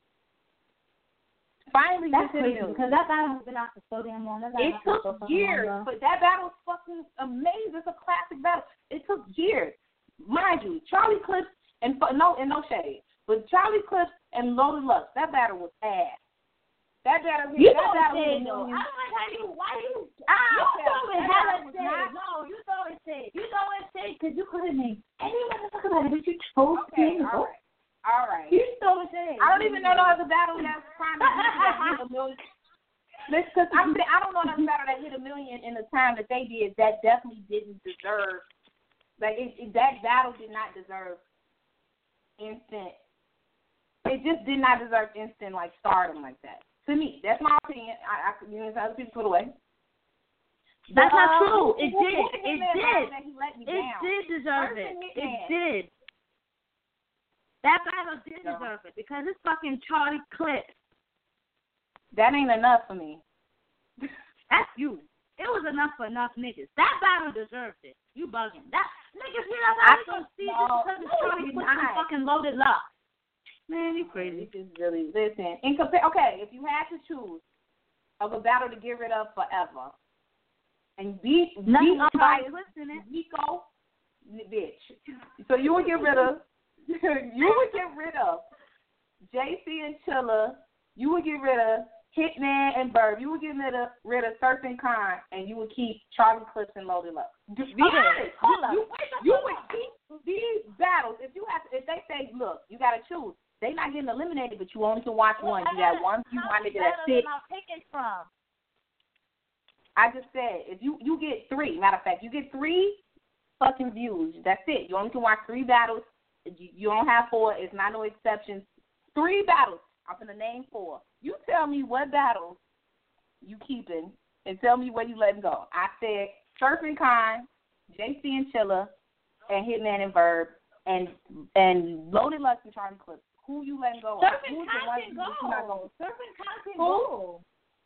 Finally, that's crazy because that battle has been out for so damn long. It took years, but that battle was fucking amazing. It's a classic battle. It took years, mind you. Charlie Clips and no shade, but Charlie Clips and Loaded Lux. That battle was ass. That battle. You that battle say though. I don't like how you. Why you? You throw it hella shade. No, you throw it shade. You throw it shade because you couldn't name any motherfucker about it, but you chose to. All right. You stole it. I don't even know no other battle that's prime that hit 1 million. Listen, because I don't know another battle that hit 1 million in the time that they did. That definitely didn't deserve. Like that battle did not deserve instant. It just did not deserve instant like stardom like that. To me, that's my opinion. I other people put away. That's not true. It did. It did deserve it. It did. That battle did deserve it because it's fucking Charlie Clips. That ain't enough for me. That's you. It was enough for enough niggas. That battle deserved it. You bugging. That niggas hear that battle gonna see this because it's Charlie Clips and fucking Loaded Lux. Man, you crazy. This is really listen. Okay, if you had to choose of a battle to get rid of forever and beat unbiased Nico, bitch. So you would get rid of. You would get rid of JC and Chilla. You would get rid of Hitman and Burb. You would get rid of Surfing Khan, and you would keep Charlie Clips and Loaded Lux. Be honest. You would keep these battles if they say, look, you got to choose. They not getting eliminated, but you only can watch one. You got one view, one nigga that's sick. I just said if you get 3. Matter of fact, you get 3 fucking views. That's it. You only can watch 3 battles. You don't have 4. It's not no exceptions. 3 battles. I'm going to name 4. You tell me what battles you keeping and tell me where you letting go. I said Surfing Khan, JC and Chilla, and Hitman and Verb, and Loaded Lux and Charlie Clips. Who you letting go? Surfing Khan can go. Surfing Khan can go.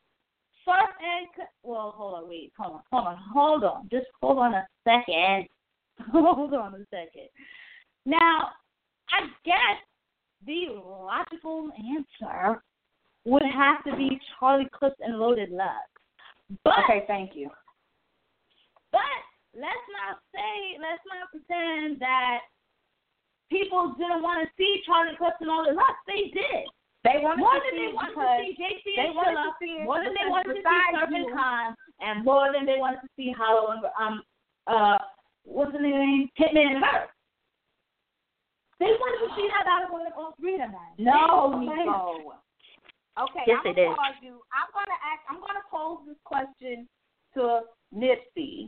Well, hold on. Just hold on a second. Hold on a second. Now, I guess the logical answer would have to be Charlie Clips and Loaded Lux. Okay, thank you. But let's not pretend that people didn't want to see Charlie Clips and Loaded Lux. They did. They wanted to see JC and Chilla, more than they wanted to see Surfing Khan, and more than they wanted to see Hollow and what's the name? Hitman and Verb. They wanted to see how that was all 3 of them. No, Nico. Okay, yes, I'm gonna pause you. I'm gonna pose this question to Nipsey.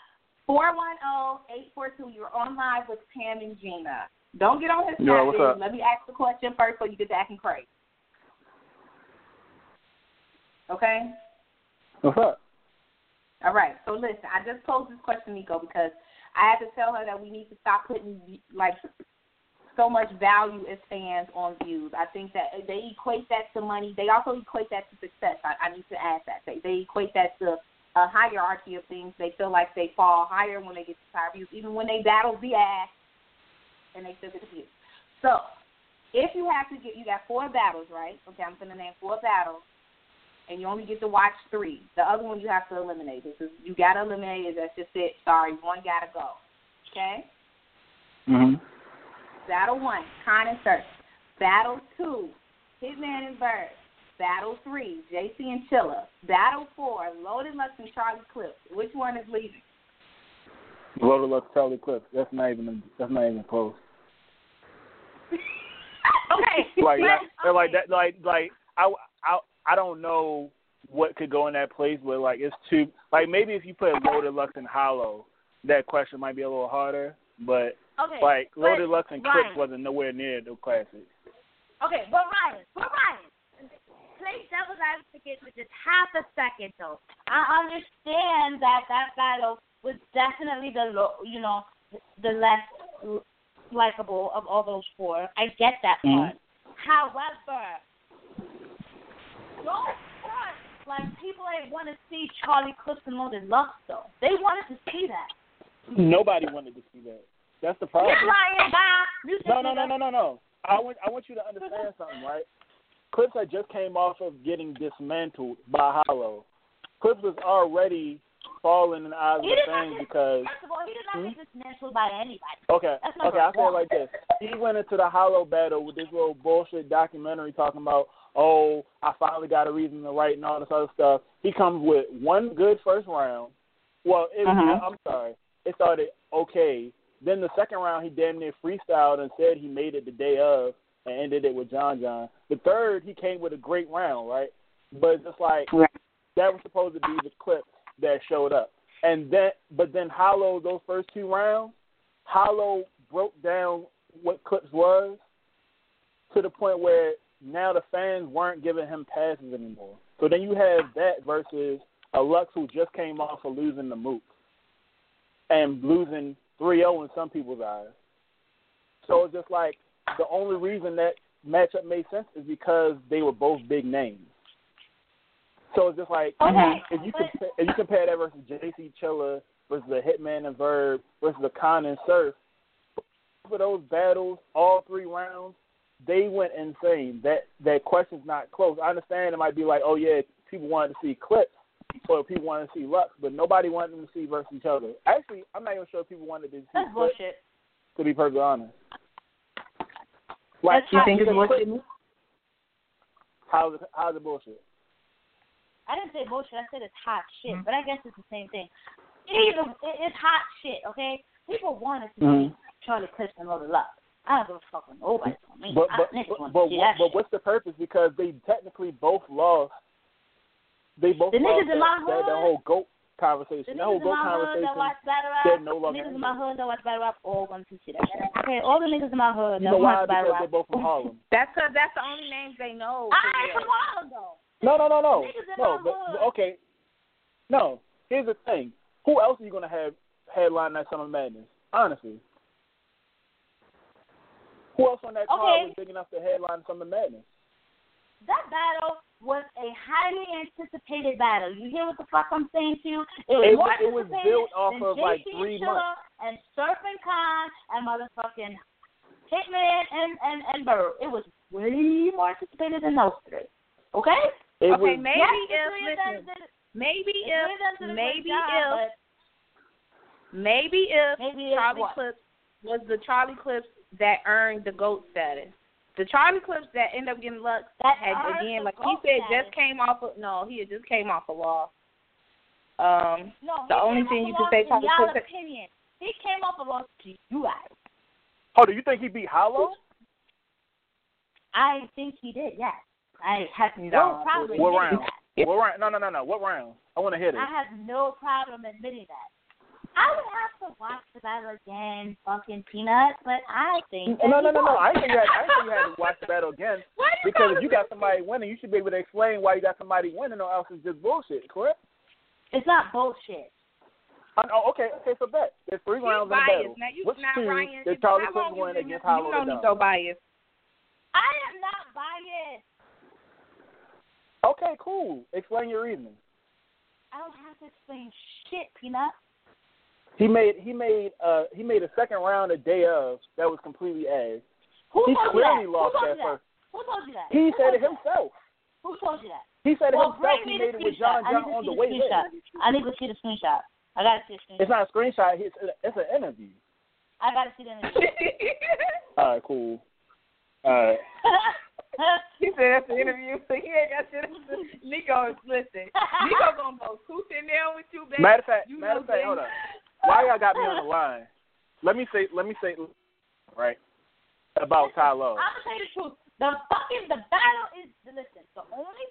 410-842. You're on live with Pam and Gina. Don't get on his side. Let me ask the question first before you get to acting crazy. Okay? What's up? All right. So listen, I just posed this question, Nico, because I had to tell her that we need to stop putting like so much value as fans on views. I think that they equate that to money. They also equate that to success. I need to add that. They equate that to a hierarchy of things. They feel like they fall higher when they get to higher views, even when they battle the ass and they still get the views. So if you have to you got 4 battles, right? Okay, I'm going to name 4 battles, and you only get to watch 3. The other one you have to eliminate. You got to eliminate it. That's just it. Sorry, one got to go. Okay? Mm-hmm. Battle 1, Con and Surf. Battle 2, Hitman and Bird. Battle 3, JC and Chilla. Battle 4, Loaded Lux and Charlie Clips. Which one is leaving? Loaded Lux, Charlie Clips. That's not even close. Okay. I don't know what could go in that place, but like it's too like maybe if you put Loaded Lux and Hollow, that question might be a little harder. But like Loaded Lux and Clips wasn't nowhere near the classic. Okay, but Ryan, play devil's advocate for just half a second though. I understand that battle was definitely the less likable of all those 4. I get that part. However, those parts, like people ain't want to see Charlie Clips and Loaded Lux though. They wanted to see that. Nobody wanted to see that. That's the problem. You're lying, No. I want you to understand something, right? Clips had just came off of getting dismantled by Hollow. Clips was already falling in the eyes of the fans because... First of all, he did not get dismantled by anybody. Okay, I'll say it like this. He went into the Hollow battle with this little bullshit documentary talking about, oh, I finally got a reason to write and all this other stuff. He comes with one good first round. Well, I'm sorry. It started okay. Then the second round, he damn near freestyled and said he made it the day of and ended it with John John. The third, he came with a great round, right? But it's just like that was supposed to be the clip that showed up. But then Hollow, those first 2 rounds, Hollow broke down what Clips was to the point where now the fans weren't giving him passes anymore. So then you have that versus a Lux who just came off of losing the Mook and losing 3-0 in some people's eyes. So it's just like the only reason that matchup made sense is because they were both big names. So it's just like if you compare that versus JC Chilla versus the Hitman and Verb versus the Con and Surf, for those battles, all 3 rounds, they went insane. That question's not close. I understand it might be like, oh yeah, people wanted to see Clips or people wanted to see Lux, but nobody wanted them to see versus each other. Actually, I'm not even sure if people wanted to see That's Clips, bullshit. to be perfectly honest. Like, you think it's bullshit? How's it bullshit? I didn't say bullshit. I said it's hot shit, but I guess it's the same thing. It's hot shit, okay? People want to see Charlie Clips and Loaded Lux. I don't give a fuck what nobody told me. But what's the purpose? Because they technically both lost. They both lost that whole GOAT conversation. That whole GOAT conversation said no longer. The niggas in my hood that watch battle rap all going to see that. Okay, all the niggas in my hood that why? watch battle Because rap. they're both from Harlem. That's because that's the only names they know. I'm from Harlem though. No. But okay. No, here's the thing. Who else are you going to have headline that Summer Madness? Honestly. Who else on that card was big enough to headline Summer Madness? That battle was a highly anticipated battle. You hear what the fuck I'm saying to you? It was built off of like 3 months. And Surf and Con and motherfucking Hitman and Bird. It was way more anticipated than those 3. Okay? Maybe if Charlie Clips was the Charlie Clips that earned the GOAT status. The Charlie Clips that end up getting Lux had again, like he said, just came off of he had just came off a loss. The only thing you can say Charlie Clips opinion. He came off a loss to you guys. Oh, do you think he beat Hollow? I think he did, yes. I have no problem What round? that. What round? No. What round? I want to hit it. I have no problem admitting that. I would have to watch the battle again, fucking Peanut, but I think No. I think you had to watch the battle again because if you got somebody winning, you should be able to explain why you got somebody winning, or else it's just bullshit. Correct? It's not bullshit. Oh, okay, so bet. There's 3 rounds in the battle. Now, you Which not 2 Ryan. did Charlie Clips win against Hollow You don't the need Dumb? no bias. I am not biased. Okay, cool. Explain your reasoning. I don't have to explain shit, Peanut. He made a second round a day of that was completely ass. He clearly lost that first. Who told you that? He said it himself. Who told you that? He said it Well, himself. bring He me made the it with screenshot. John on the way there. I need to see the screenshot. I gotta see the screenshot. It's not a screenshot. It's an interview. I gotta see the interview. All right, cool. All right. He said that's an interview, so he ain't got shit. Nico, listen. Nico gonna go tooth in there with you, baby. Matter of fact, Damn. hold on. Why y'all got me on the line? Let me say, right, about Ty Love. I'm gonna tell you the truth. The battle is, listen, the only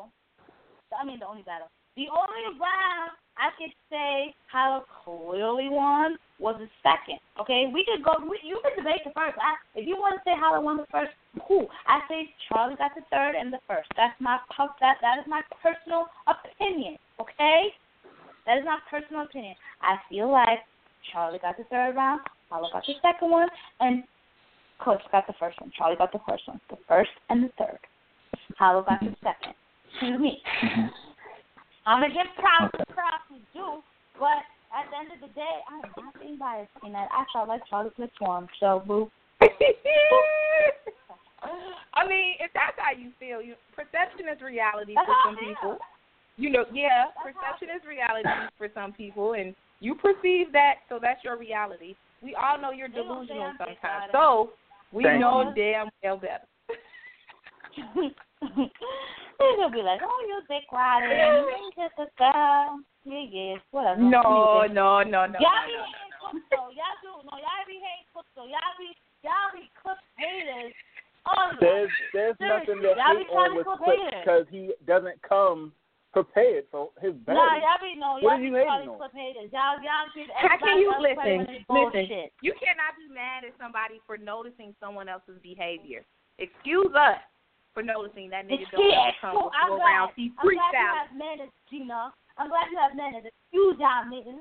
round I could say Hollow clearly won was the second. Okay, you can debate the first. If you want to say Hollow won the first, cool. I say Charlie got the third and the first. That is my personal opinion. Okay, that is my personal opinion. I feel like Charlie got the third round, Hollow got the second one, and Clips got the first one. Charlie got the first one, the first and the third. Hollow got the second. To me. I'm going to give props to do, but at the end of the day, I'm not being biased in that. I felt like Charlie Clips won, so boo. I mean, if that's how you feel, perception is reality That's for how some I feel. people. Perception is reality for some people, and you perceive that, so that's your reality. We all know you're delusional sometimes, so we know damn well better. They're going to be like, oh, you're big quiet, you just a girl. Yeah, whatever. No. Y'all be Hating Clips, though. Y'all do. No, y'all be hating Clips, though. Y'all be Clips haters. There's nothing to hate on with Clips because he doesn't come prepared for his battle. Y'all be hating on? Clip haters. Y'all be How can you listen? Bullshit. You cannot be mad at somebody for noticing someone else's behavior. Excuse us for noticing that nigga don't come with 4 rounds. He freestyle. I'm glad you have manners, Gina. I'm glad you have manners. Excuse y'all niggas.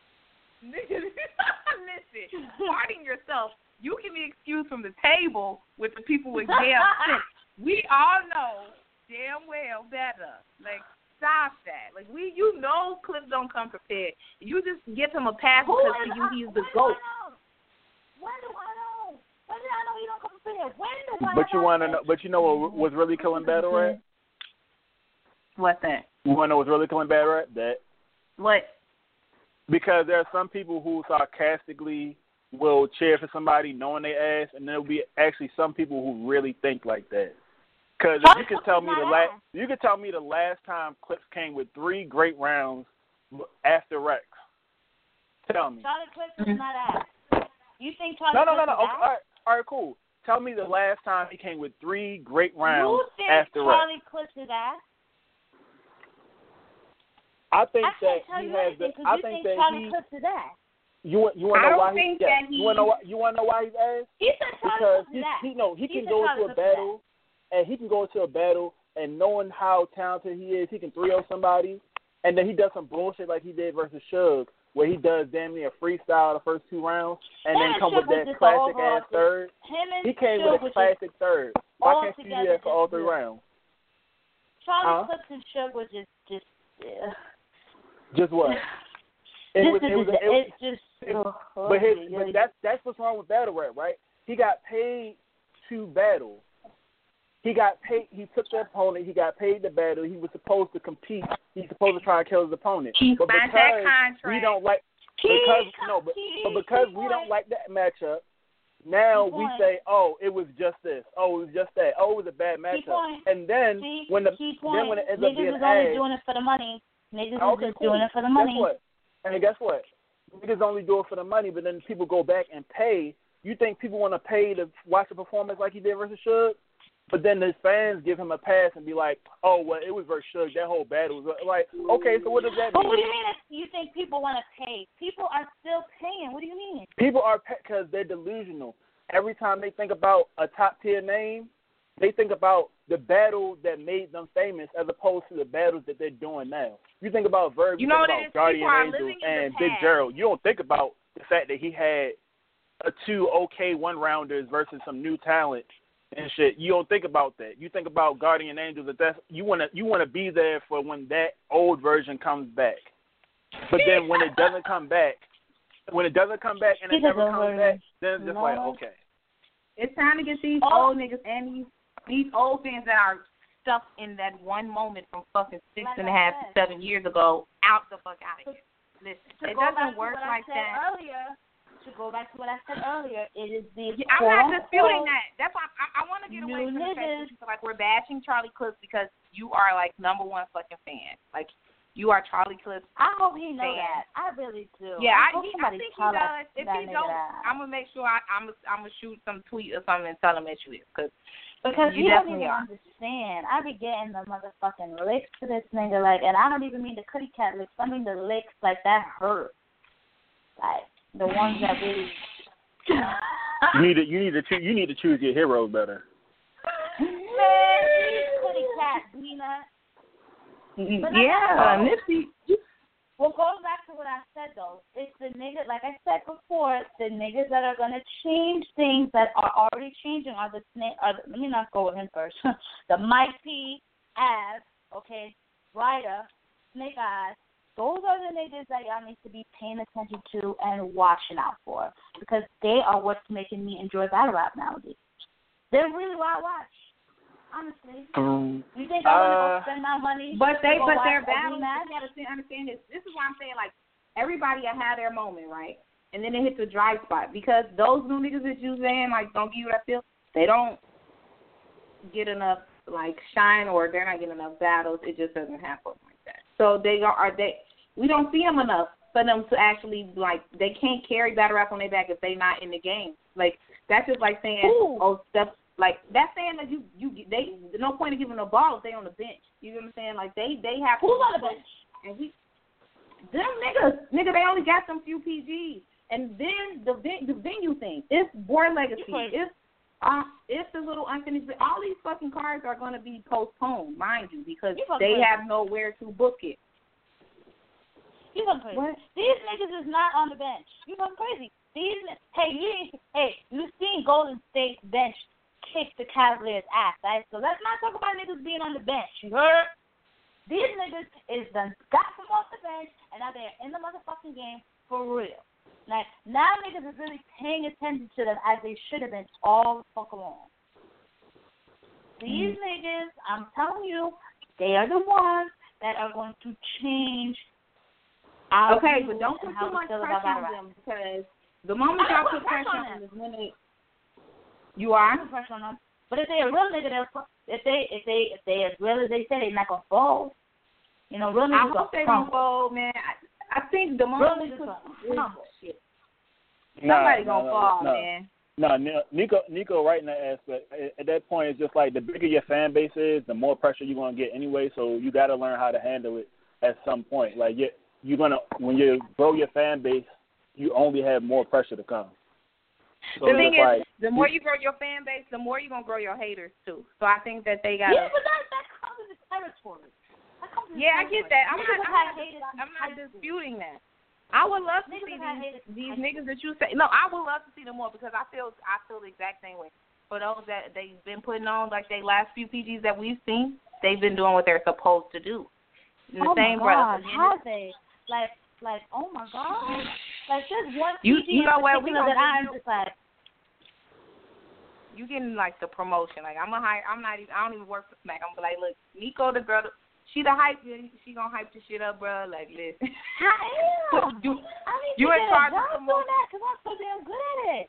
Listen, pardon yourself. You can be excused from the table with the people with damn sense. We all know damn well better. Like, stop that. Like, Clips don't come prepared. You just give him a pass because to you he's the GOAT. When do I know? When did I know you don't come prepared? When do I know? But you know what was really killing battle rap? What's that? You want to know what's really killing battle rap? That. What? Because there are some people who sarcastically will cheer for somebody knowing they ass, and there will be actually some people who really think like that. Because if you can tell me the last time Clips came with 3 great rounds after Rex. Tell me. Charlie Clips is not ass. You think Charlie No. Clips is ass? All right, cool. Tell me the last time he came with 3 great rounds you think after Rex. Charlie Clips is ass? I think Clips is ass. You want to know why he's ass? You want to know why he's ass? He said Charlie Clips is ass. He can go into a battle, and he can go into a battle, and knowing how talented he is, he can 3-0 somebody, and then he does some bullshit like he did versus Suge, where he does damn near freestyle the first 2 rounds, and then come with that classic ass third. He came with a classic third. Why can't you do that for all 3 rounds? Charlie Clips and Suge was just. Just what? But that's what's wrong with battle rap, right? He got paid to battle. He got paid. He took the opponent. He got paid to battle. He was supposed to compete. He's supposed to try and kill his opponent. But because we don't like, because we don't like that matchup, now we say, oh, it was just this. Oh, it was just that. Oh, it was a bad matchup. And then when it ends up being only doing it for the money. Niggas is just doing it for the money. Guess what? Niggas only do it for the money, but then people go back and pay. You think people want to pay to watch a performance like he did versus Suge? But then his fans give him a pass and be like, oh, well, it was versus Suge. That whole battle was like, okay, so what does that mean? But what do you mean you think people want to pay? People are still paying. What do you mean? People are because they're delusional. Every time they think about a top-tier name, they think about the battle that made them famous as opposed to the battles that they're doing now. You think about Verb, you think about Guardian Angel and Big Gerald. You don't think about the fact that he had two okay one-rounders versus some new talent and shit. You don't think about that. You think about Guardian Angels. That's you wanna be there for when that old version comes back. But then when it doesn't come back, and it never comes back, then it's just like, okay. It's time to get these old niggas and these old fans that are stuck in that one moment from fucking 6.5 to 7 years ago out the fuck out of here. Listen, it doesn't work like that. To go back to what I said earlier, it is the I'm not disputing that. That's why I want to get away from the fact that like we're bashing Charlie Clips because you are like number one fucking fan. Like you are Charlie Clips. I hope he knows that. I really do. Yeah, I think he does. If he don't, I'm gonna make sure I'm gonna shoot some tweet or something and tell him that you is because you don't even understand. I be getting the motherfucking licks to this nigga and I don't even mean the kitty cat licks. I mean the licks that hurt. Like. The ones that really you need to choose your heroes better. Man, Kitty Cat, Nina. Yeah, Nipsey. Well, going back to what I said though, it's the niggas. Like I said before, the niggas that are gonna change things that are already changing are the snake. Let me not go with him first. The Mike P. Av, okay, Ryder, Snake Eyes. Those are the niggas that y'all need to be paying attention to and watching out for because they are what's making me enjoy battle rap nowadays. They're really what I watch, honestly. You think I'm gonna go spend my money? But they're battling. You gotta understand this. This is why I'm saying like everybody had their moment, right? And then it hits a dry spot because those new niggas that you saying like don't give you that feel. They don't get enough like shine or they're not getting enough battles. It just doesn't happen like that. So we don't see them enough for them to actually they can't carry battle rap on their back if they're not in the game. Like that's just like saying stuff like that's saying that there's no point in giving a ball if they on the bench. You know what I'm saying? Like they have who's on the bench? And them nigga they only got some few PGs. And then the venue thing. It's Board Legacy. It's the little unfinished. All these fucking cards are going to be postponed, mind you, because they have nowhere to book it. You going crazy? What? These niggas is not on the bench. You going crazy? You seen Golden State bench kick the Cavaliers' ass, right? So let's not talk about niggas being on the bench. You heard? These niggas is done got them off the bench and now they're in the motherfucking game for real. Like, now niggas is really paying attention to them as they should have been all the fuck along. These niggas, I'm telling you, they are the ones that are going to change our okay, but don't put too much pressure on them because the moment y'all put pressure on them is when you are putting pressure on them. But if they're a real nigga, if they as real as they say, they're not gonna fold. You know, real niggas I hope they don't fold, man. I think the moment we put shit, somebody gonna fall, man. No, Nico, right in that aspect. At that point, it's just like the bigger your fan base is, the more pressure you're gonna get anyway. So you got to learn how to handle it at some point. Like you're gonna when you grow your fan base, you only have more pressure to come. So the thing is, the more you grow your fan base, the more you're gonna grow your haters too. So I think that they got. Yeah, but that comes with the territory. I get that. I'm not disputing that. I would love to see these niggas that you say. No, I would love to see them more because I feel the exact same way. For those that they've been putting on, like they last few PGs that we've seen, they've been doing what they're supposed to do. In the same breath. Have they? Like, oh my God. Like, just one PG you know what? We that I'm just like. You getting like the promotion. Like I don't even work for Smack. I'm like, look, Nico the girl. She the hype. She gonna hype the shit up, bro. Like, listen. I am. You in charge of promoting that because I'm so damn good at it.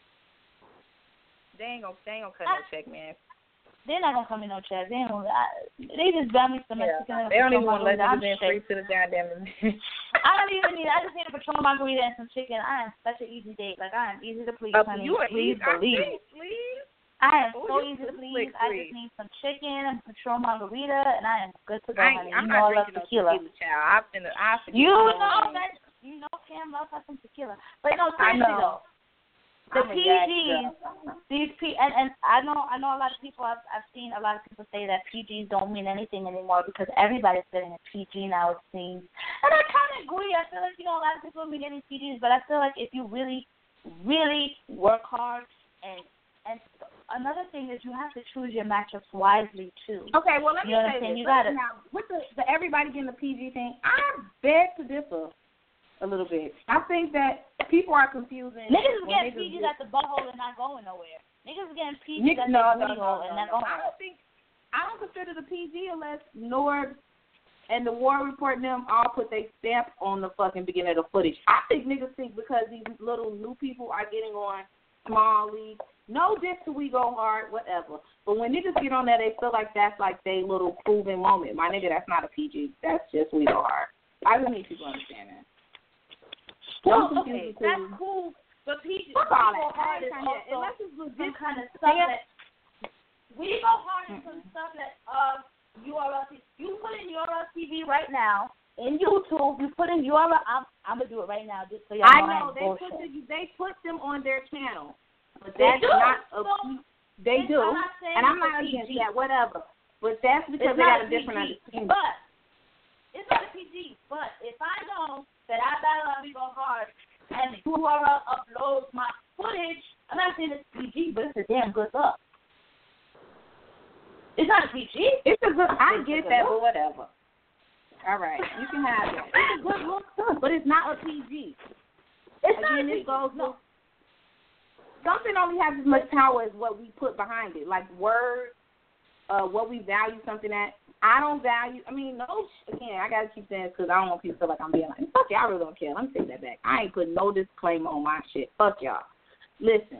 They ain't gonna cut no check, man. They're not gonna cut me no check. They just buy me some Mexican. They don't even want to let me in free to the goddamn. I don't even need. I just need a Patron margarita and some chicken. I am such an easy date. Like I am easy to please, honey. Please believe. I am so easy to please. I just need some chicken and Patron margarita, and I am good to go, honey. I'm not drinking tequila. Child. You know that. You know Cam loves some tequila. But no, seriously though. The PGs, and I know a lot of people. I've seen a lot of people say that PGs don't mean anything anymore because everybody's getting a PG now. It seems, and I kind of agree. I feel like a lot of people are getting PGs, but I feel like if you really, really work hard and another thing is you have to choose your matchups wisely too. Okay, well let me say this. You gotta, now with the everybody getting the PG thing, I beg to differ a little bit. I think that people are confusing. Niggas is getting PGs at the butthole and not going nowhere. Niggas is getting PGs at the booty hole and not going nowhere. I don't consider the PG unless Nord and the War Report and them all put their stamp on the fucking beginning of the footage. I think niggas think because these little new people are getting on small league. No diss till we go hard, whatever. But when niggas get on there, they feel like that's like their little proven moment. My nigga, that's not a PG. That's just we go hard. I just need people to understand that. Well, okay, that's cool. But PG, fuck all that. Unless it's legit kind of stuff that we go hard in some stuff that URL TV. You put in URL TV right now in YouTube. You put in URL. I'm gonna do it right now just so y'all know. I know they put them on their channel, but that's not a. They do, and I'm not against that. Whatever, but that's because they got a different understanding. But it's not a PG. But if I know that I battle on We Go Hard and URL uploads my footage, I'm not saying it's PG, but it's a damn good look. It's not a PG. It's a good. I get that, but whatever. All right, you can have it. It's a good look, but it's not a PG. It's not a PG. Something only has as much power as what we put behind it, like words, what we value something at. I don't value. I mean, again, I gotta keep saying this because I don't want people to feel like I'm being like, fuck y'all, I really don't care. Let me take that back. I ain't putting no disclaimer on my shit. Fuck y'all. Listen,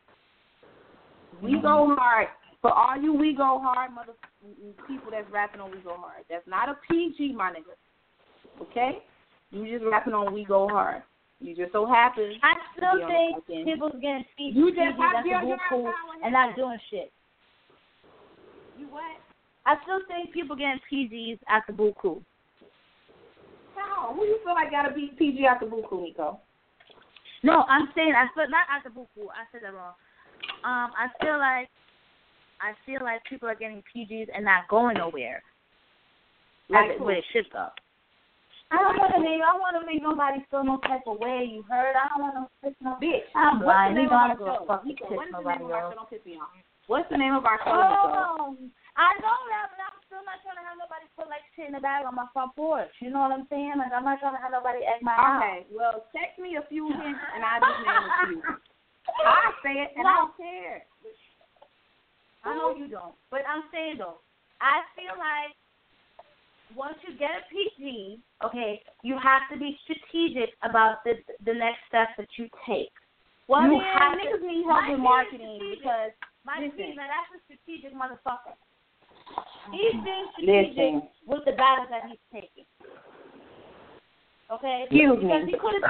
we go hard. For all you We Go Hard mother people that's rapping on We Go Hard, that's not a PG, my nigga. Okay? You just rapping on We Go Hard. You just so happen. I still think people's getting PG. You just have to be cool and not doing shit. You what? I still think people getting PGs at the Buku. How? Who you feel like got to be PG at the Buku, Nico? No, I'm saying I feel not at the Buku. I said that wrong. I feel like people are getting PGs and not going nowhere. Like where it should go. I don't want to make nobody feel no type of way. You heard? I don't want to piss no bitch. I'm lying. You don't go fuck piss nobody else. What's the name of our show? Oh, I know that, but I'm still not trying to have nobody put like shit in the bag on my front porch. You know what I'm saying? Like I'm not trying to have nobody egg my house. Okay, well, text me a few hints and I'll just name it to you. I'll say it and I don't care. I know you don't, but I'm saying though, I feel like once you get a PG, okay, you have to be strategic about the next steps that you take. Well, niggas need help with marketing because that's a strategic motherfucker. He's being strategic with the battles that he's taking. Okay, because he could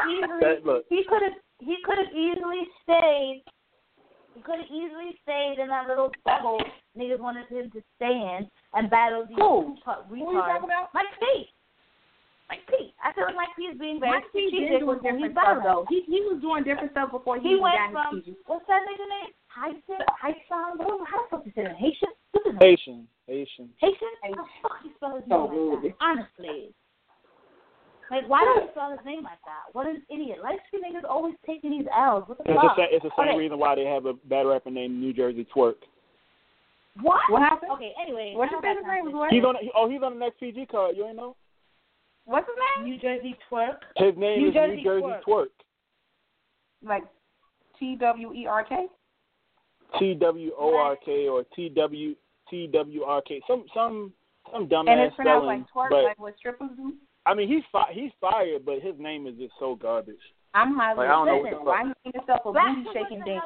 have easily stayed. He could have easily stayed in that little bubble niggas wanted him to stay in and battle these retards. Who are you talking about? Mike P. I feel like Mike P is being very strategic with his battle. He was doing different stuff before he went from his PG. What's that nigga name? How the fuck is it? Haitian? Haitian. How the fuck you spell his name like that? Honestly. Like, why do you spell his name like that? What an idiot. Light-skinned niggas always taking these L's. What the fuck? It's the same reason why they have a bad rapper named New Jersey Twerk. What? What happened? Okay, anyway. What's his name? He's on the next PG card. You ain't know? What's his name? New Jersey Twerk. His name is New Jersey Twerk. Like TWERK? TWORK or TWRK. Some dumbass and it's pronounced spelling. Like twerk, but, like what strippers do? I mean, he's fired, but his name is just so garbage. I'm highly offended. Why you name yourself a booty shaking thing?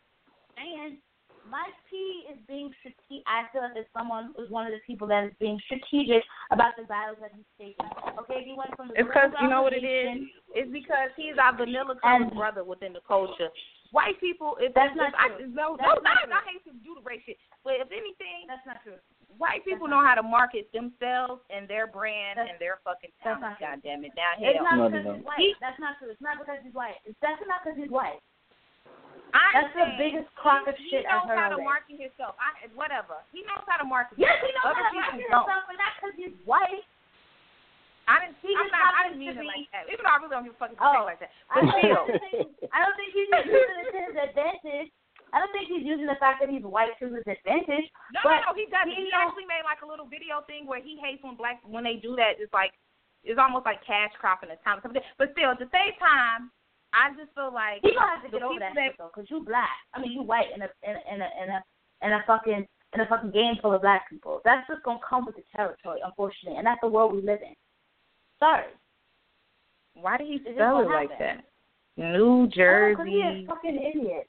Mike P is being strategic. I feel like someone is one of the people that is being strategic about the battles that he's taking. Okay, he went from the. It's because you know what it is. It's because he's our vanilla colored brother within the culture. White people, that's not true. I hate to do the race shit, but if anything, that's not true. White people know how to market themselves and their brand and their fucking talent. God damn it! Now it's not because he's white. That's not true. It's not because he's white. That's not because he's white. That's the biggest crock of shit I've heard. He knows how to market himself. Whatever. He knows how to market himself. Yes, he knows how to market himself, but not because he's white. I didn't mean it like that. Even though I really don't give a fucking thing like that. But still. I don't think he's using it to his advantage. I don't think he's using the fact that he's white to his advantage. No, he doesn't. He actually made like a little video thing where he hates when they do that. It's almost like cash cropping the time. But still, at the same time, I just feel like you don't have to get over that shit though, because you black. I mean, you white in a fucking game full of black people. That's just gonna come with the territory, unfortunately, and that's the world we live in. Sorry. Why did he spell it like that? New Jersey. Because he's a fucking idiot.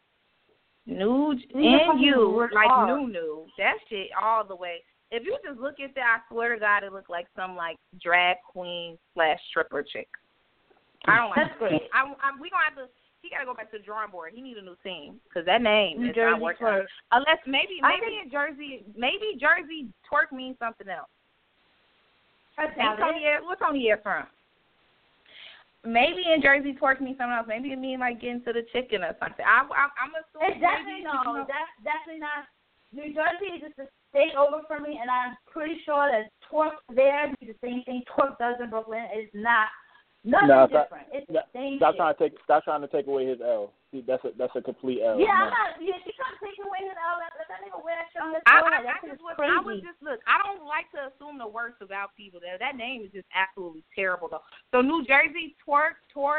N-U, like new. That shit all the way. If you just look at that, I swear to God, it looks like some like drag queen / stripper chick. I don't like that. We gonna have to. He gotta go back to the drawing board. He need a new team because that name is not working. Unless maybe in Jersey, Jersey twerk means something else. What's on the air from? Maybe in Jersey twerk means something else. Maybe it means like getting to the chicken or something. I'm assuming. It's definitely no. That's definitely not. New Jersey is just a state over for me, and I'm pretty sure that twerk there is the same thing twerk does in Brooklyn. It's not. Nothing different. It's the same stop shit. Stop trying to take away his L. See, that's a complete L. Yeah, I'm not. Yeah, she's trying to take away his L. Let that nigga wear that shit on his shoulder. I was just look. I don't like to assume the worst about people. That name is just absolutely terrible though. So New Jersey twerk.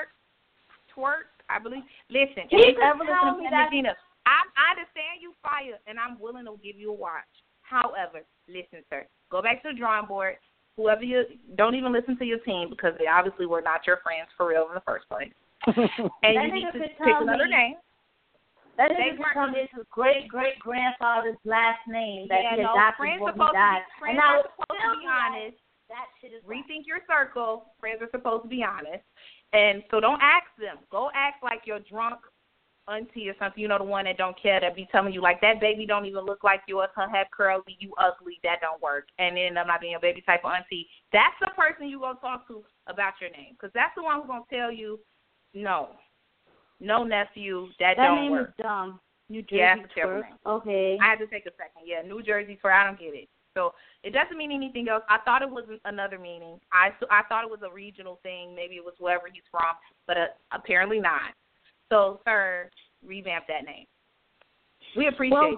I believe. Listen, if you ever listen to Medina, I understand you fire, and I'm willing to give you a watch. However, listen, sir, go back to the drawing board. Whoever you don't even listen to your team because they obviously were not your friends for real in the first place. And you need to pick another name. That nigga could tell me it's his great-great-grandfather's last name that he adopted before he died. Friends are supposed to be honest. That shit is rethink your circle. Friends are supposed to be honest. And so don't ask them. Go act like you're drunk auntie or something, the one that don't care, that be telling you, like, that baby don't even look like yours, her head curly, you ugly, that don't work, and then end up not being a baby type of auntie. That's the person you going to talk to about your name, because that's the one who's going to tell you, no, nephew, that don't work. That name is dumb. New Jersey twerk. Okay. I had to take a second. Yeah, New Jersey twerk, I don't get it. So it doesn't mean anything else. I thought it was another meaning. I thought it was a regional thing. Maybe it was wherever he's from, but apparently not. So, sir, revamp that name. We appreciate you.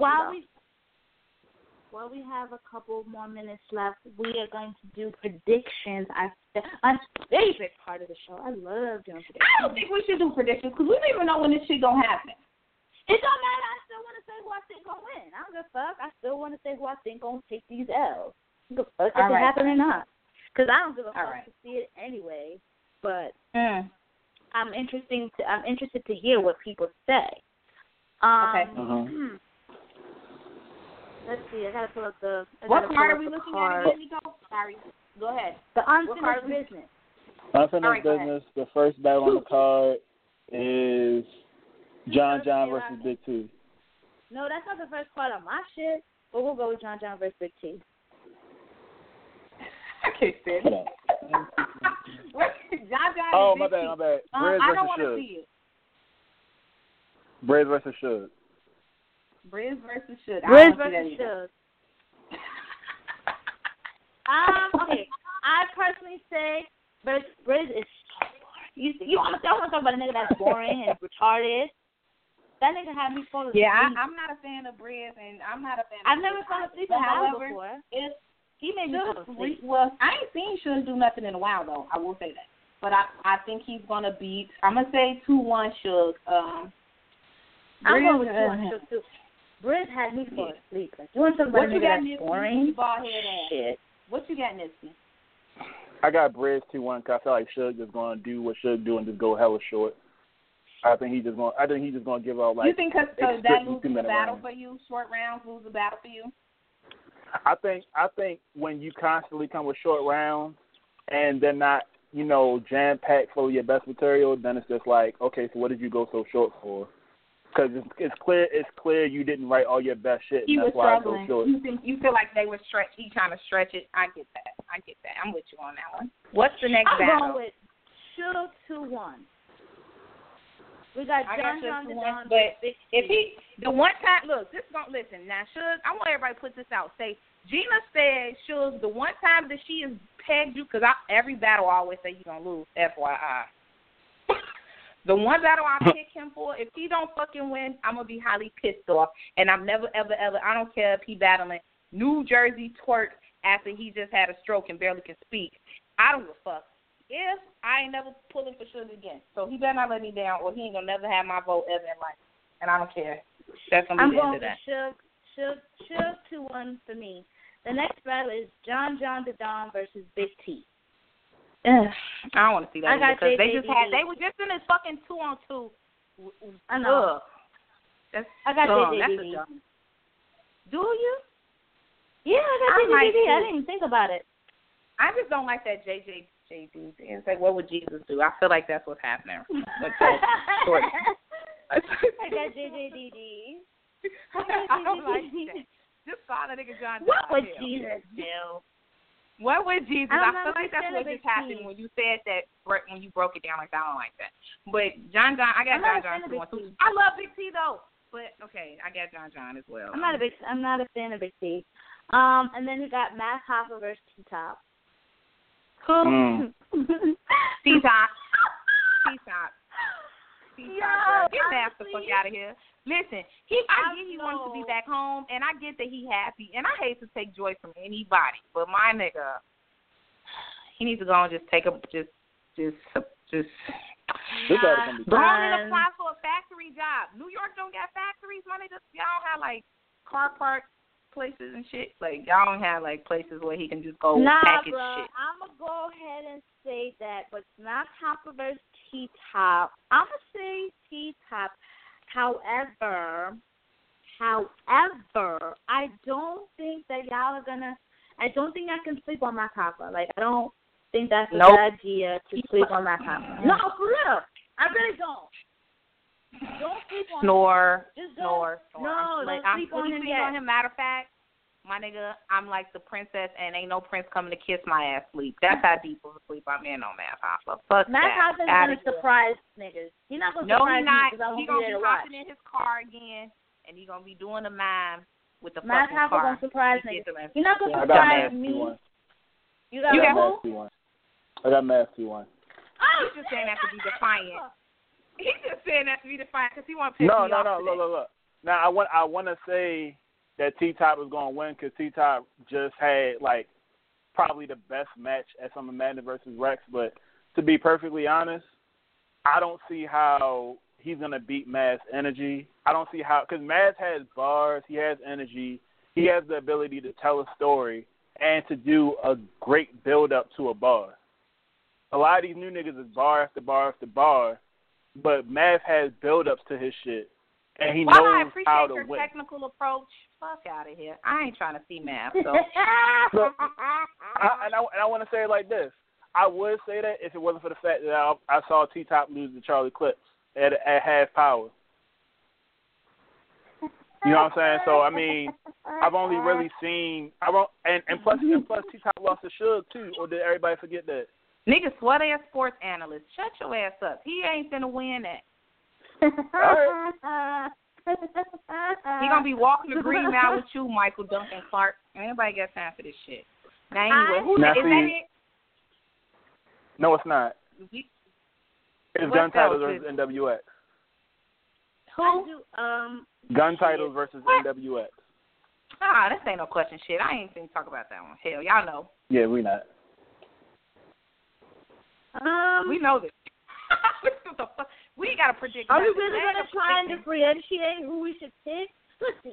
While we have a couple more minutes left, we are going to do predictions. My favorite part of the show. I love doing predictions. I don't think we should do predictions because we don't even know when this shit gonna happen. It don't matter. I still want to say who I think gonna win. I don't give a fuck. I still want to say who I think gonna take these L's. I don't give a fuck if it happen or not. Because I don't give a fuck to see it anyway. But I'm interested to hear what people say. Okay. Let's see. I gotta pull up the. What card are we looking at again, Nico? Sorry. Go ahead. The unfinished business. Unfinished business. The first battle on the card is John versus Big T. No, that's not the first card on my shit. But we'll go with John versus Big T. I can't stand it. John oh, my bad. I don't want to see it. Briz versus Suge. Briz versus Suge. Okay. I personally say Briz is so boring. You want to talk about a nigga that's boring and retarded? That nigga had me falling asleep. Yeah, I'm not a fan of Briz, and I'm not a fan of I've never fallen asleep in hell before. He made me fall asleep. Well, I ain't seen Suge do nothing in a while, though. I will say that. But I think he's going to beat, I'm going to say 2-1 Suge. I'm going with 2-1 Suge, too. Briz had me fall asleep. Like, doing something about a nigga that's boring. Shit. What you got, Nipsey? I got Briz 2-1 because I feel like Suge is going to do what Suge do and just go hella short. I think he's just going to give out, like, you think because that loses the battle for you, short rounds lose the battle for you? I think when you constantly come with short rounds and they're not, jam-packed full of your best material, then it's just like, okay, so what did you go so short for? Because it's clear you didn't write all your best shit. He and that's was why struggling. I go short. You feel like they were he trying to stretch it. I get that. I'm with you on that one. What's the next battle? I'm going with Suge 2-1. We got I John got the Suge Don. but if he the one time, look, this gonna listen now. Suge, I want everybody to put this out. Say Gina said Suge the one time that she has pegged you, because every battle I always say you gonna lose. FYI. The one battle I pick him for, if he don't fucking win, I'm gonna be highly pissed off, and I'm never ever ever. I don't care if he battling New Jersey Twerk after he just had a stroke and barely can speak. I don't give a fuck. If I ain't never pulling for Suge again. So he better not let me down, or he ain't gonna never have my vote ever in life. And I don't care. That's gonna be the end of that. I'm going with Suge 2-1 for me. The next battle is John the Don versus Big T. I don't want to see that because they were just in this fucking 2-on-2. I know. I got JJD. Do you? Yeah, I got JJD. I didn't even think about it. I just don't like that JD. It's like, what would Jesus do? I feel like that's what's happening. I got JJDD. I don't like that. Just call a nigga John. What would Jesus do? What would Jesus? I feel like that's what just happened when you said that, when you broke it down like that. I don't like that. But John, I got John too. I love Big T though. But okay, I got John as well. I'm not a fan of Big T. And then we got Math Hoffa versus T-Top. Who? T-Top. Get Math the fuck out of here. Listen, I get he wants to be back home, and I get that he happy, and I hate to take joy from anybody, but my nigga, he needs to go and just take a go on and apply for a factory job. New York don't got factories, my nigga. Y'all don't have like car park places and shit. Like y'all don't have like places where he can just go package shit. I'm gonna go ahead and say that, but not Hoffa versus T-Top. I'm gonna say T-Top. However, I don't think that y'all are gonna. I don't think I can sleep on Math Hoffa. Like I don't think that's a good idea to sleep on Math Hoffa. No, for real. I really don't. Don't sleep on Snore. Him. Just snore. No, don't sleep on him yet. Matter of fact, my nigga, I'm like the princess, and ain't no prince coming to kiss my ass sleep. That's how deep of a sleep I'm in on Math Hoffa. Fuck Math Hoffa is gonna surprise niggas. He's not gonna surprise me because I won't be there to watch. He's gonna be hopping in his car again, and he's gonna be doing a mime with the Math fucking car. Math Hoffa gonna surprise niggas. You're not gonna surprise me. You got who? I got Math T1. He's just saying that to be defiant. He's just saying that to be defiant because he wants to piss me off. No. Look. Now I want to say that T-Top was going to win because T-Top just had, like, probably the best match at Summer Madness versus Rex. But to be perfectly honest, I don't see how he's going to beat Math's energy. I don't see how – because Math has bars. He has energy. He has the ability to tell a story and to do a great build-up to a bar. A lot of these new niggas is bar after bar after bar, but Math has build-ups to his shit. And he knows how to win. I appreciate your technical approach. Fuck out of here. I ain't trying to see Math. So. Look, I want to say it like this. I would say that if it wasn't for the fact that I saw T-Top lose to Charlie Clips at half power. You know what I'm saying? So, I mean, I've only really seen and plus T-Top lost to Suge, too. Or did everybody forget that? Nigga, sweat-ass sports analyst. Shut your ass up. He ain't finna win that. Right. He gonna be walking the green mile with you, Michael Duncan Clark. Anybody got time for this shit? Now anyway, is that it? No, it's not. It's Gun Titles versus NWX. Who? Gun Titles versus NWX. This ain't no question shit. I ain't finna talk about that one. Hell, y'all know. Yeah, we not. We know this. We ain't got to predict. Are we really going to try and differentiate who we should pick? Let's see.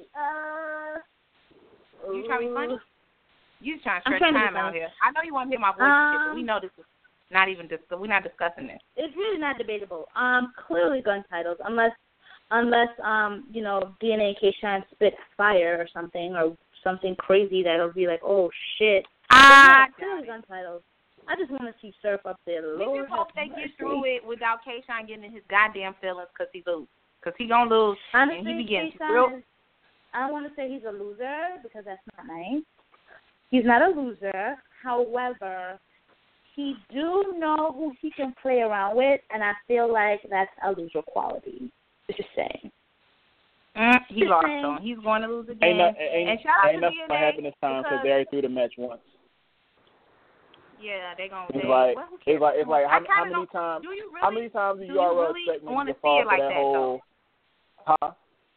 You trying to be funny? You trying to stretch time out here. I know you want to hear my voice and shit, but we know this is not even we're not discussing this. It's really not debatable. Clearly Gun Titles, unless you know, DNA and K-Shine spit fire or something crazy that'll be like, oh shit. Clearly Gun Titles. I just want to see Surf up there. We just hope they get through it without K-Shine getting in his goddamn feelings because he lose. Because he going to lose. Honestly, and he be getting I don't want to say he's a loser because that's not nice. He's not a loser. However, he do know who he can play around with, and I feel like that's a loser quality. Just saying. He lost on. He's going to lose again. And shout out to nothing DNA gonna happen this time because they already threw the match once. Yeah, they're gonna. It's like how many times? How many times do you already expect me to fall for that whole? Huh?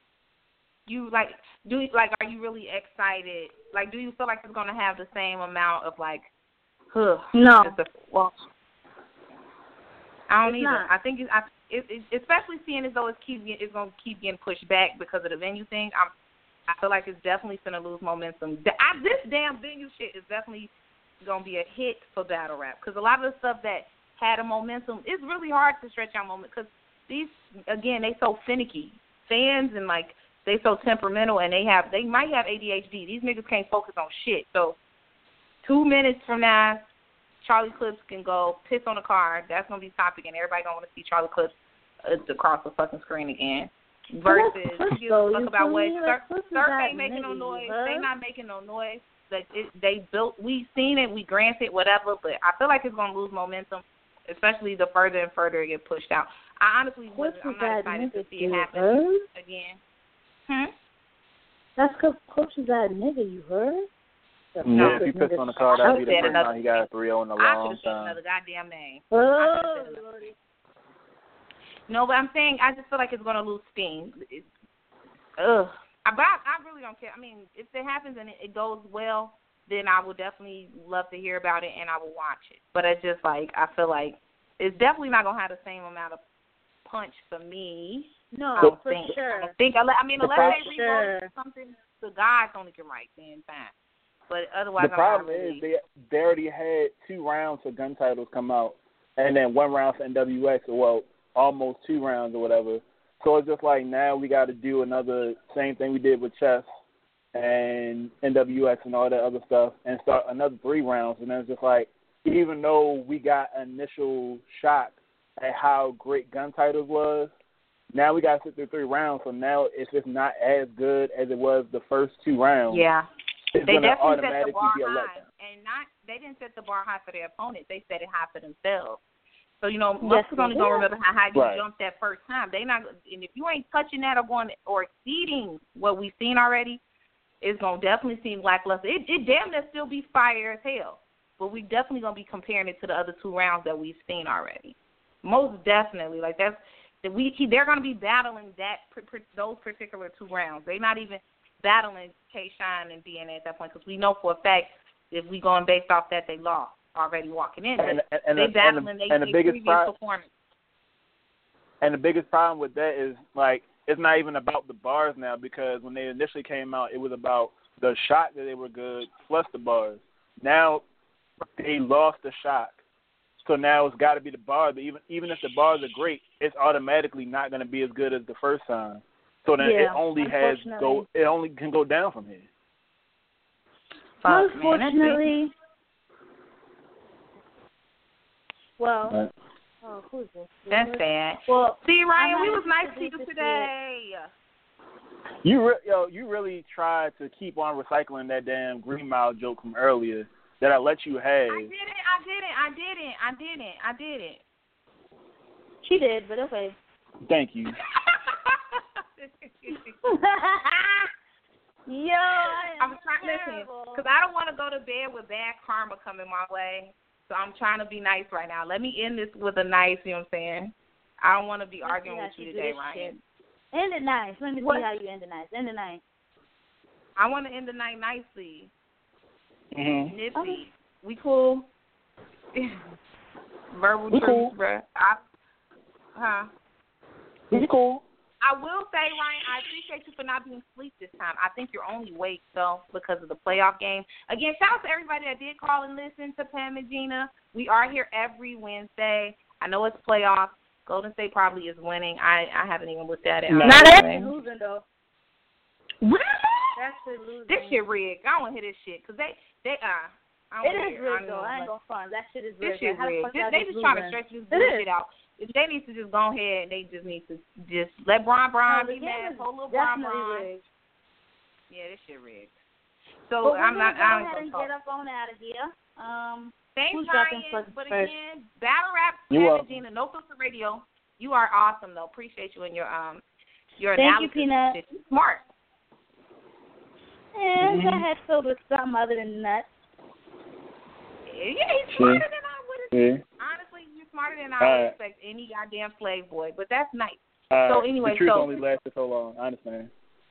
Are you really excited? Like, do you feel like it's gonna have the same amount of like? No. Well, I don't either. Not. I think it's especially seeing as though it's gonna keep getting pushed back because of the venue thing. I feel like it's definitely gonna lose momentum. This damn venue shit is definitely gonna be a hit for battle rap because a lot of the stuff that had a momentum, it's really hard to stretch out momentum because these again they so finicky fans and like they so temperamental and they might have ADHD. These niggas can't focus on shit. So 2 minutes from now, Charlie Clips can go piss on a car. That's gonna be topic, and everybody gonna want to see Charlie Clips across the fucking screen again. Versus give a fuck about what Surf ain't making no noise. They not making no noise. Like we seen it, we granted whatever, but I feel like it's gonna lose momentum, especially the further and further it gets pushed out. I honestly I'm not excited to see it happen again. That's because Coach is that nigga, you heard? Yeah, if he pissed on the car, that'd be the first time he got a 3-0 in a long time. I should have said another goddamn name. No, but I'm saying I just feel like it's going to lose steam. But I really don't care. I mean, if it happens and it goes well, then I will definitely love to hear about it and I will watch it. But it's just like I feel like it's definitely not going to have the same amount of punch for me. No, for sure. Unless they rewrote something the guys only can write, then fine. But otherwise, the problem is they already had 2 rounds for gun titles come out, and then 1 round for NWX, or well, almost 2 rounds or whatever. So it's just like now we got to do another same thing we did with chess and NWX and all that other stuff, and start another 3 rounds. And then it's just like, even though we got initial shock at how great gun titles was, now we got to sit through 3 rounds. So now it's just not as good as it was the first 2 rounds. Yeah. It's they definitely set the bar be a high, and they didn't set the bar high for their opponent. They set it high for themselves. So most people only gonna remember how high you jumped that first time. They not, and if you ain't touching that or exceeding what we've seen already, it's gonna definitely seem lackluster. It damn near still be fire as hell, but we definitely gonna be comparing it to the other 2 rounds that we've seen already. Most definitely, like they're gonna be battling those particular 2 rounds. They're not even battling K-Shine and DNA at that point because we know for a fact if we going based off that they lost already walking in. They battling their previous performance. And the biggest problem with that is like it's not even about the bars now because when they initially came out, it was about the shot that they were good plus the bars. Now they lost the shot, so now it's got to be the bars. But even if the bars are great, it's automatically not going to be as good as the first time. So then it only can go down from here. Unfortunately. Well, who's this? That's sad. Well, see, Ryan, we was nice to you today. You really tried to keep on recycling that damn Green Mile joke from earlier that I let you have. I didn't. She did, but okay. Thank you. I'm trying to listen because I don't want to go to bed with bad karma coming my way. So I'm trying to be nice right now. Let me end this with a nice, you know what I'm saying? I don't want to be arguing with you today, Ryan. End it nice. Let me see how you end it nice. End it nice. I want to end the night nicely. Mm-hmm. Nipsey. Okay. We cool? Verbal truth, cool. bruh. We cool. I will say, Ryan, I appreciate you for not being asleep this time. I think you're only awake, though, because of the playoff game. Again, shout out to everybody that did call and listen to Pam and Gina. We are here every Wednesday. I know it's playoffs. Golden State probably is winning. I haven't even looked at it. Not actually losing, though. Really? Actually losing. This shit rigged. I don't want to hear this shit, because they it is rigged, though. I ain't going to front. That shit is rigged. This shit rigged. They just trying to stretch this bullshit out. They need to just go ahead and they just need to just let Bron be mad. Hold little Bron. Rigged. Yeah, this shit rigged. So I'm not. Go ahead and get up on out of here. Thanks, Who's Ryan. dropping But first? again, Battle Rap, You're welcome. Gina, No Filter Radio. You are awesome, though. Appreciate you and your Thank you, analysis. Peanut. You're smart. And I had filled with something other than that. Yeah, he's smarter than I would have. Yeah. Honestly, you're smarter than I All would right. expect any goddamn slave boy. But that's nice. So anyway, the truth so only lasted so long. I understand.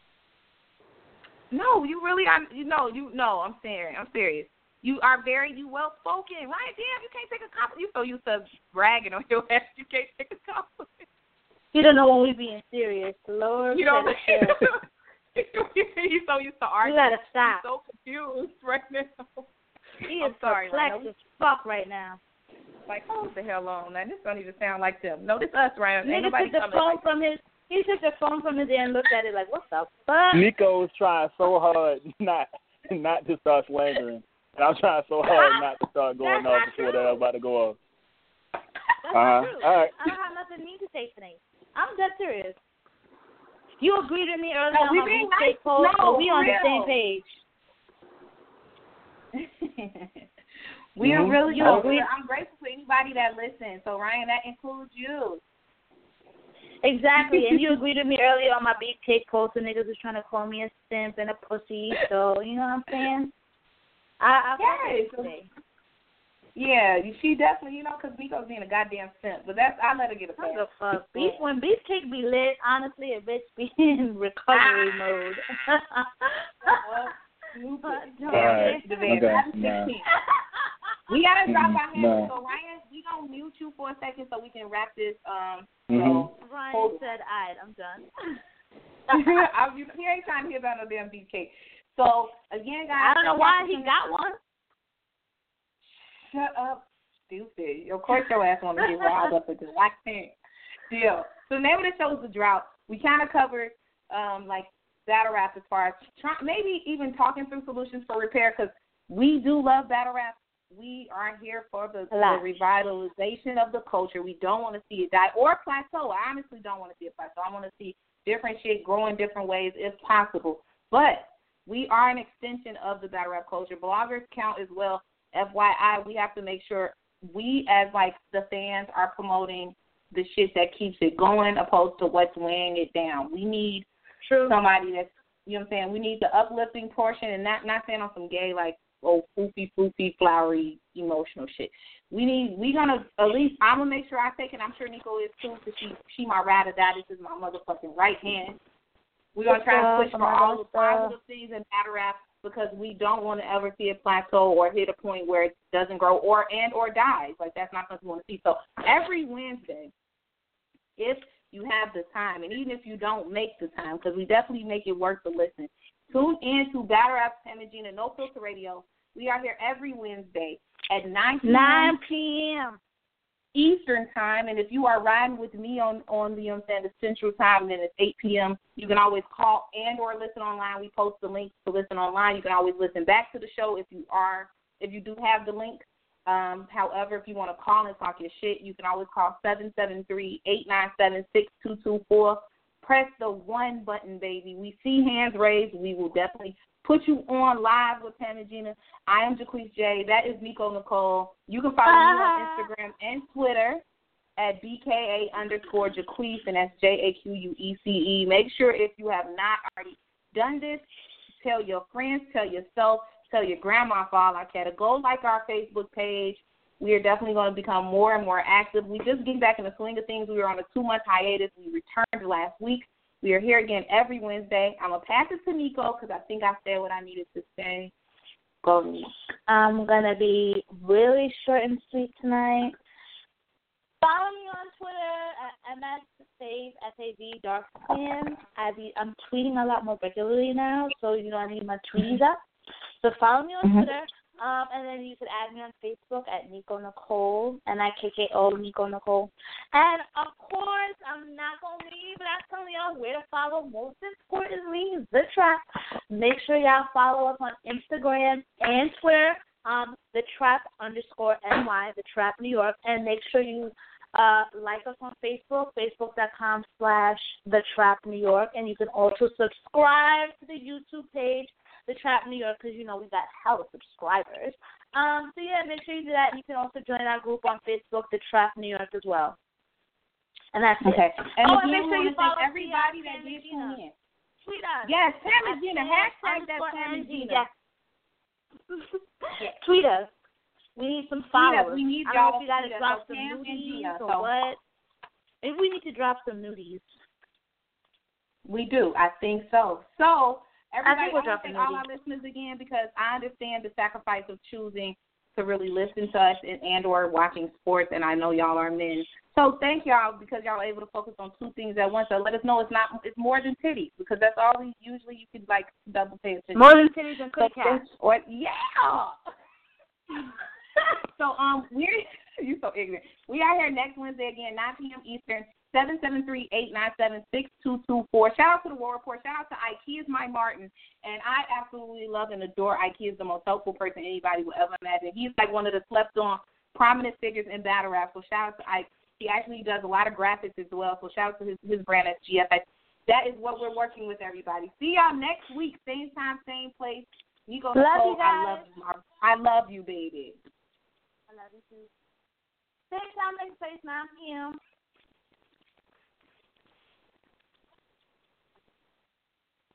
no, you really, I'm serious. You are you well spoken, right? Damn, you can't take a compliment. You so used to bragging on your ass, you can't take a compliment. You don't know when we being serious. Lord, You don't. He's so used to you arguing. gotta stop. He's so confused right now. He I'm is sorry, perplexed Ryan. as fuck right now. Like, hold the hell on. Now, this don't even sound like them. No, this us, Ryan. Ain't Nigga nobody took the coming phone like from his. He took the phone from his ear and looked at it like, what the fuck? Nico is trying so hard not to start slandering. And I'm trying so hard not to start going off before they're about to go off. That's not true. All right. I don't have nothing mean to say today. I'm dead serious. You agreed with me earlier No, on we my being mistake nice. post, No, so we on the real. same page. We are really You good. agree? I'm grateful for anybody that listens. So, Ryan, that includes you. Exactly, and you agreed with me earlier on my big take post, and niggas was trying to call me a simp and a pussy, so, you know what I'm saying? I Yes. today. Yeah, she definitely, because Nico's being a goddamn simp. But I let her get a pass. I don't give a fuck. When beefcake be lit, honestly, a bitch be in recovery mode. Stupid. All right. Okay. Nah. We got to drop our hands. No. So, Ryan, we going to mute you for a second so we can wrap this. Ryan said, alright, I'm done. He ain't trying to hear about no damn beefcake. So, again, guys. I don't know why he got one. Shut up, stupid. Of course your ass want to get riled up with this. I can't. Deal. So the name of the show is The Drought. We kind of covered, battle rap as far as maybe even talking through solutions for repair, because we do love battle rap. We are here for the revitalization of the culture. We don't want to see it die or plateau. I honestly don't want to see it plateau. I want to see different shit grow in different ways if possible. But we are an extension of the battle rap culture. Bloggers count as well. FYI, we have to make sure we, as the fans, are promoting the shit that keeps it going, opposed to what's weighing it down. We need somebody that's, you know what I'm saying. We need the uplifting portion, and not saying on some gay foofy, flowery, emotional shit. We gonna at least I'm gonna make sure I take it. I'm sure Nico is too, because she my ride or die. This is my motherfucking right hand. We're gonna try to push for all the positive things in battle rap, because we don't want to ever see a plateau or hit a point where it doesn't grow or dies. That's not something we want to see. So every Wednesday, if you have the time, and even if you don't make the time, because we definitely make it worth the listen, tune in to Battle Rap Pam and Gina No Filter Radio. We are here every Wednesday at 9 p.m. Eastern time, and if you are riding with me on the the Central time, then it's 8 p.m. You can always call and or listen online. We post the links to listen online. You can always listen back to the show if you do have the link. However, if you want to call and talk your shit, you can always call 773-897-6224. Press the 1 button, baby. We see hands raised. We will definitely put you on live with Pam and Gina. I am Jaquise J. That is Nico Nicole. You can follow me on Instagram and Twitter at BKA_Jaquise, and that's JAQUECE. Make sure, if you have not already done this, tell your friends, tell yourself, tell your grandma for all I care to go like our Facebook page. We are definitely going to become more and more active. We just get back in the swing of things. We were on a 2-month hiatus. We returned last week. We are here again every Wednesday. I'm going to pass it to Nico because I think I said what I needed to say. Go, Nico. I'm going to be really short and sweet tonight. Follow me on Twitter at MSSaveSAV. I'm tweeting a lot more regularly now, so I need my tweets up. So follow me on Twitter. And then you can add me on Facebook at Nico Nicole, NIKKO, Nico Nicole. And, of course, I'm not going to leave without telling y'all where to follow. Most importantly, The Trap. Make sure y'all follow us on Instagram and Twitter, The Trap_NY, The Trap New York. And make sure you like us on Facebook, Facebook.com/The Trap New York. And you can also subscribe to the YouTube page, The Trap New York, because, we got hella subscribers. So, yeah, make sure you do that. You can also join our group on Facebook, The Trap New York, as well. And that's okay. it. And and again, make sure you follow everybody that did tune in. Tweet us. Yes, Sam and Gina. Hashtag that Sam and Gina. Yes. Tweet us. We need some followers. We need I y'all. don't know if you got to drop some nudies or what. Maybe we need to drop some nudies. We do. I think so. So, everybody, I we'll want to thank all our listeners again, because I understand the sacrifice of choosing to really listen to us and or watching sports, and I know y'all are men. So thank y'all, because y'all are able to focus on two things at once. So let us know it's more than titties, because that's all you could double pay attention. More than titties and kitty cats. So you're so ignorant. We are here next Wednesday again, 9 p.m. Eastern. 773-897-6224. Shout out to the War Report. Shout out to Ikea's Mike Martin. And I absolutely love and adore Ike. Is the most helpful person anybody would ever imagine. He's like one of the slept-on prominent figures in battle rap. So shout out to Ike. He actually does a lot of graphics as well. So shout out to his brand at GFX. That is what we're working with, everybody. See y'all next week. Same time, same place. You go. Love you guys. I love you, Mark. I love you, baby. I love you too. Same time, next place, 9 p.m.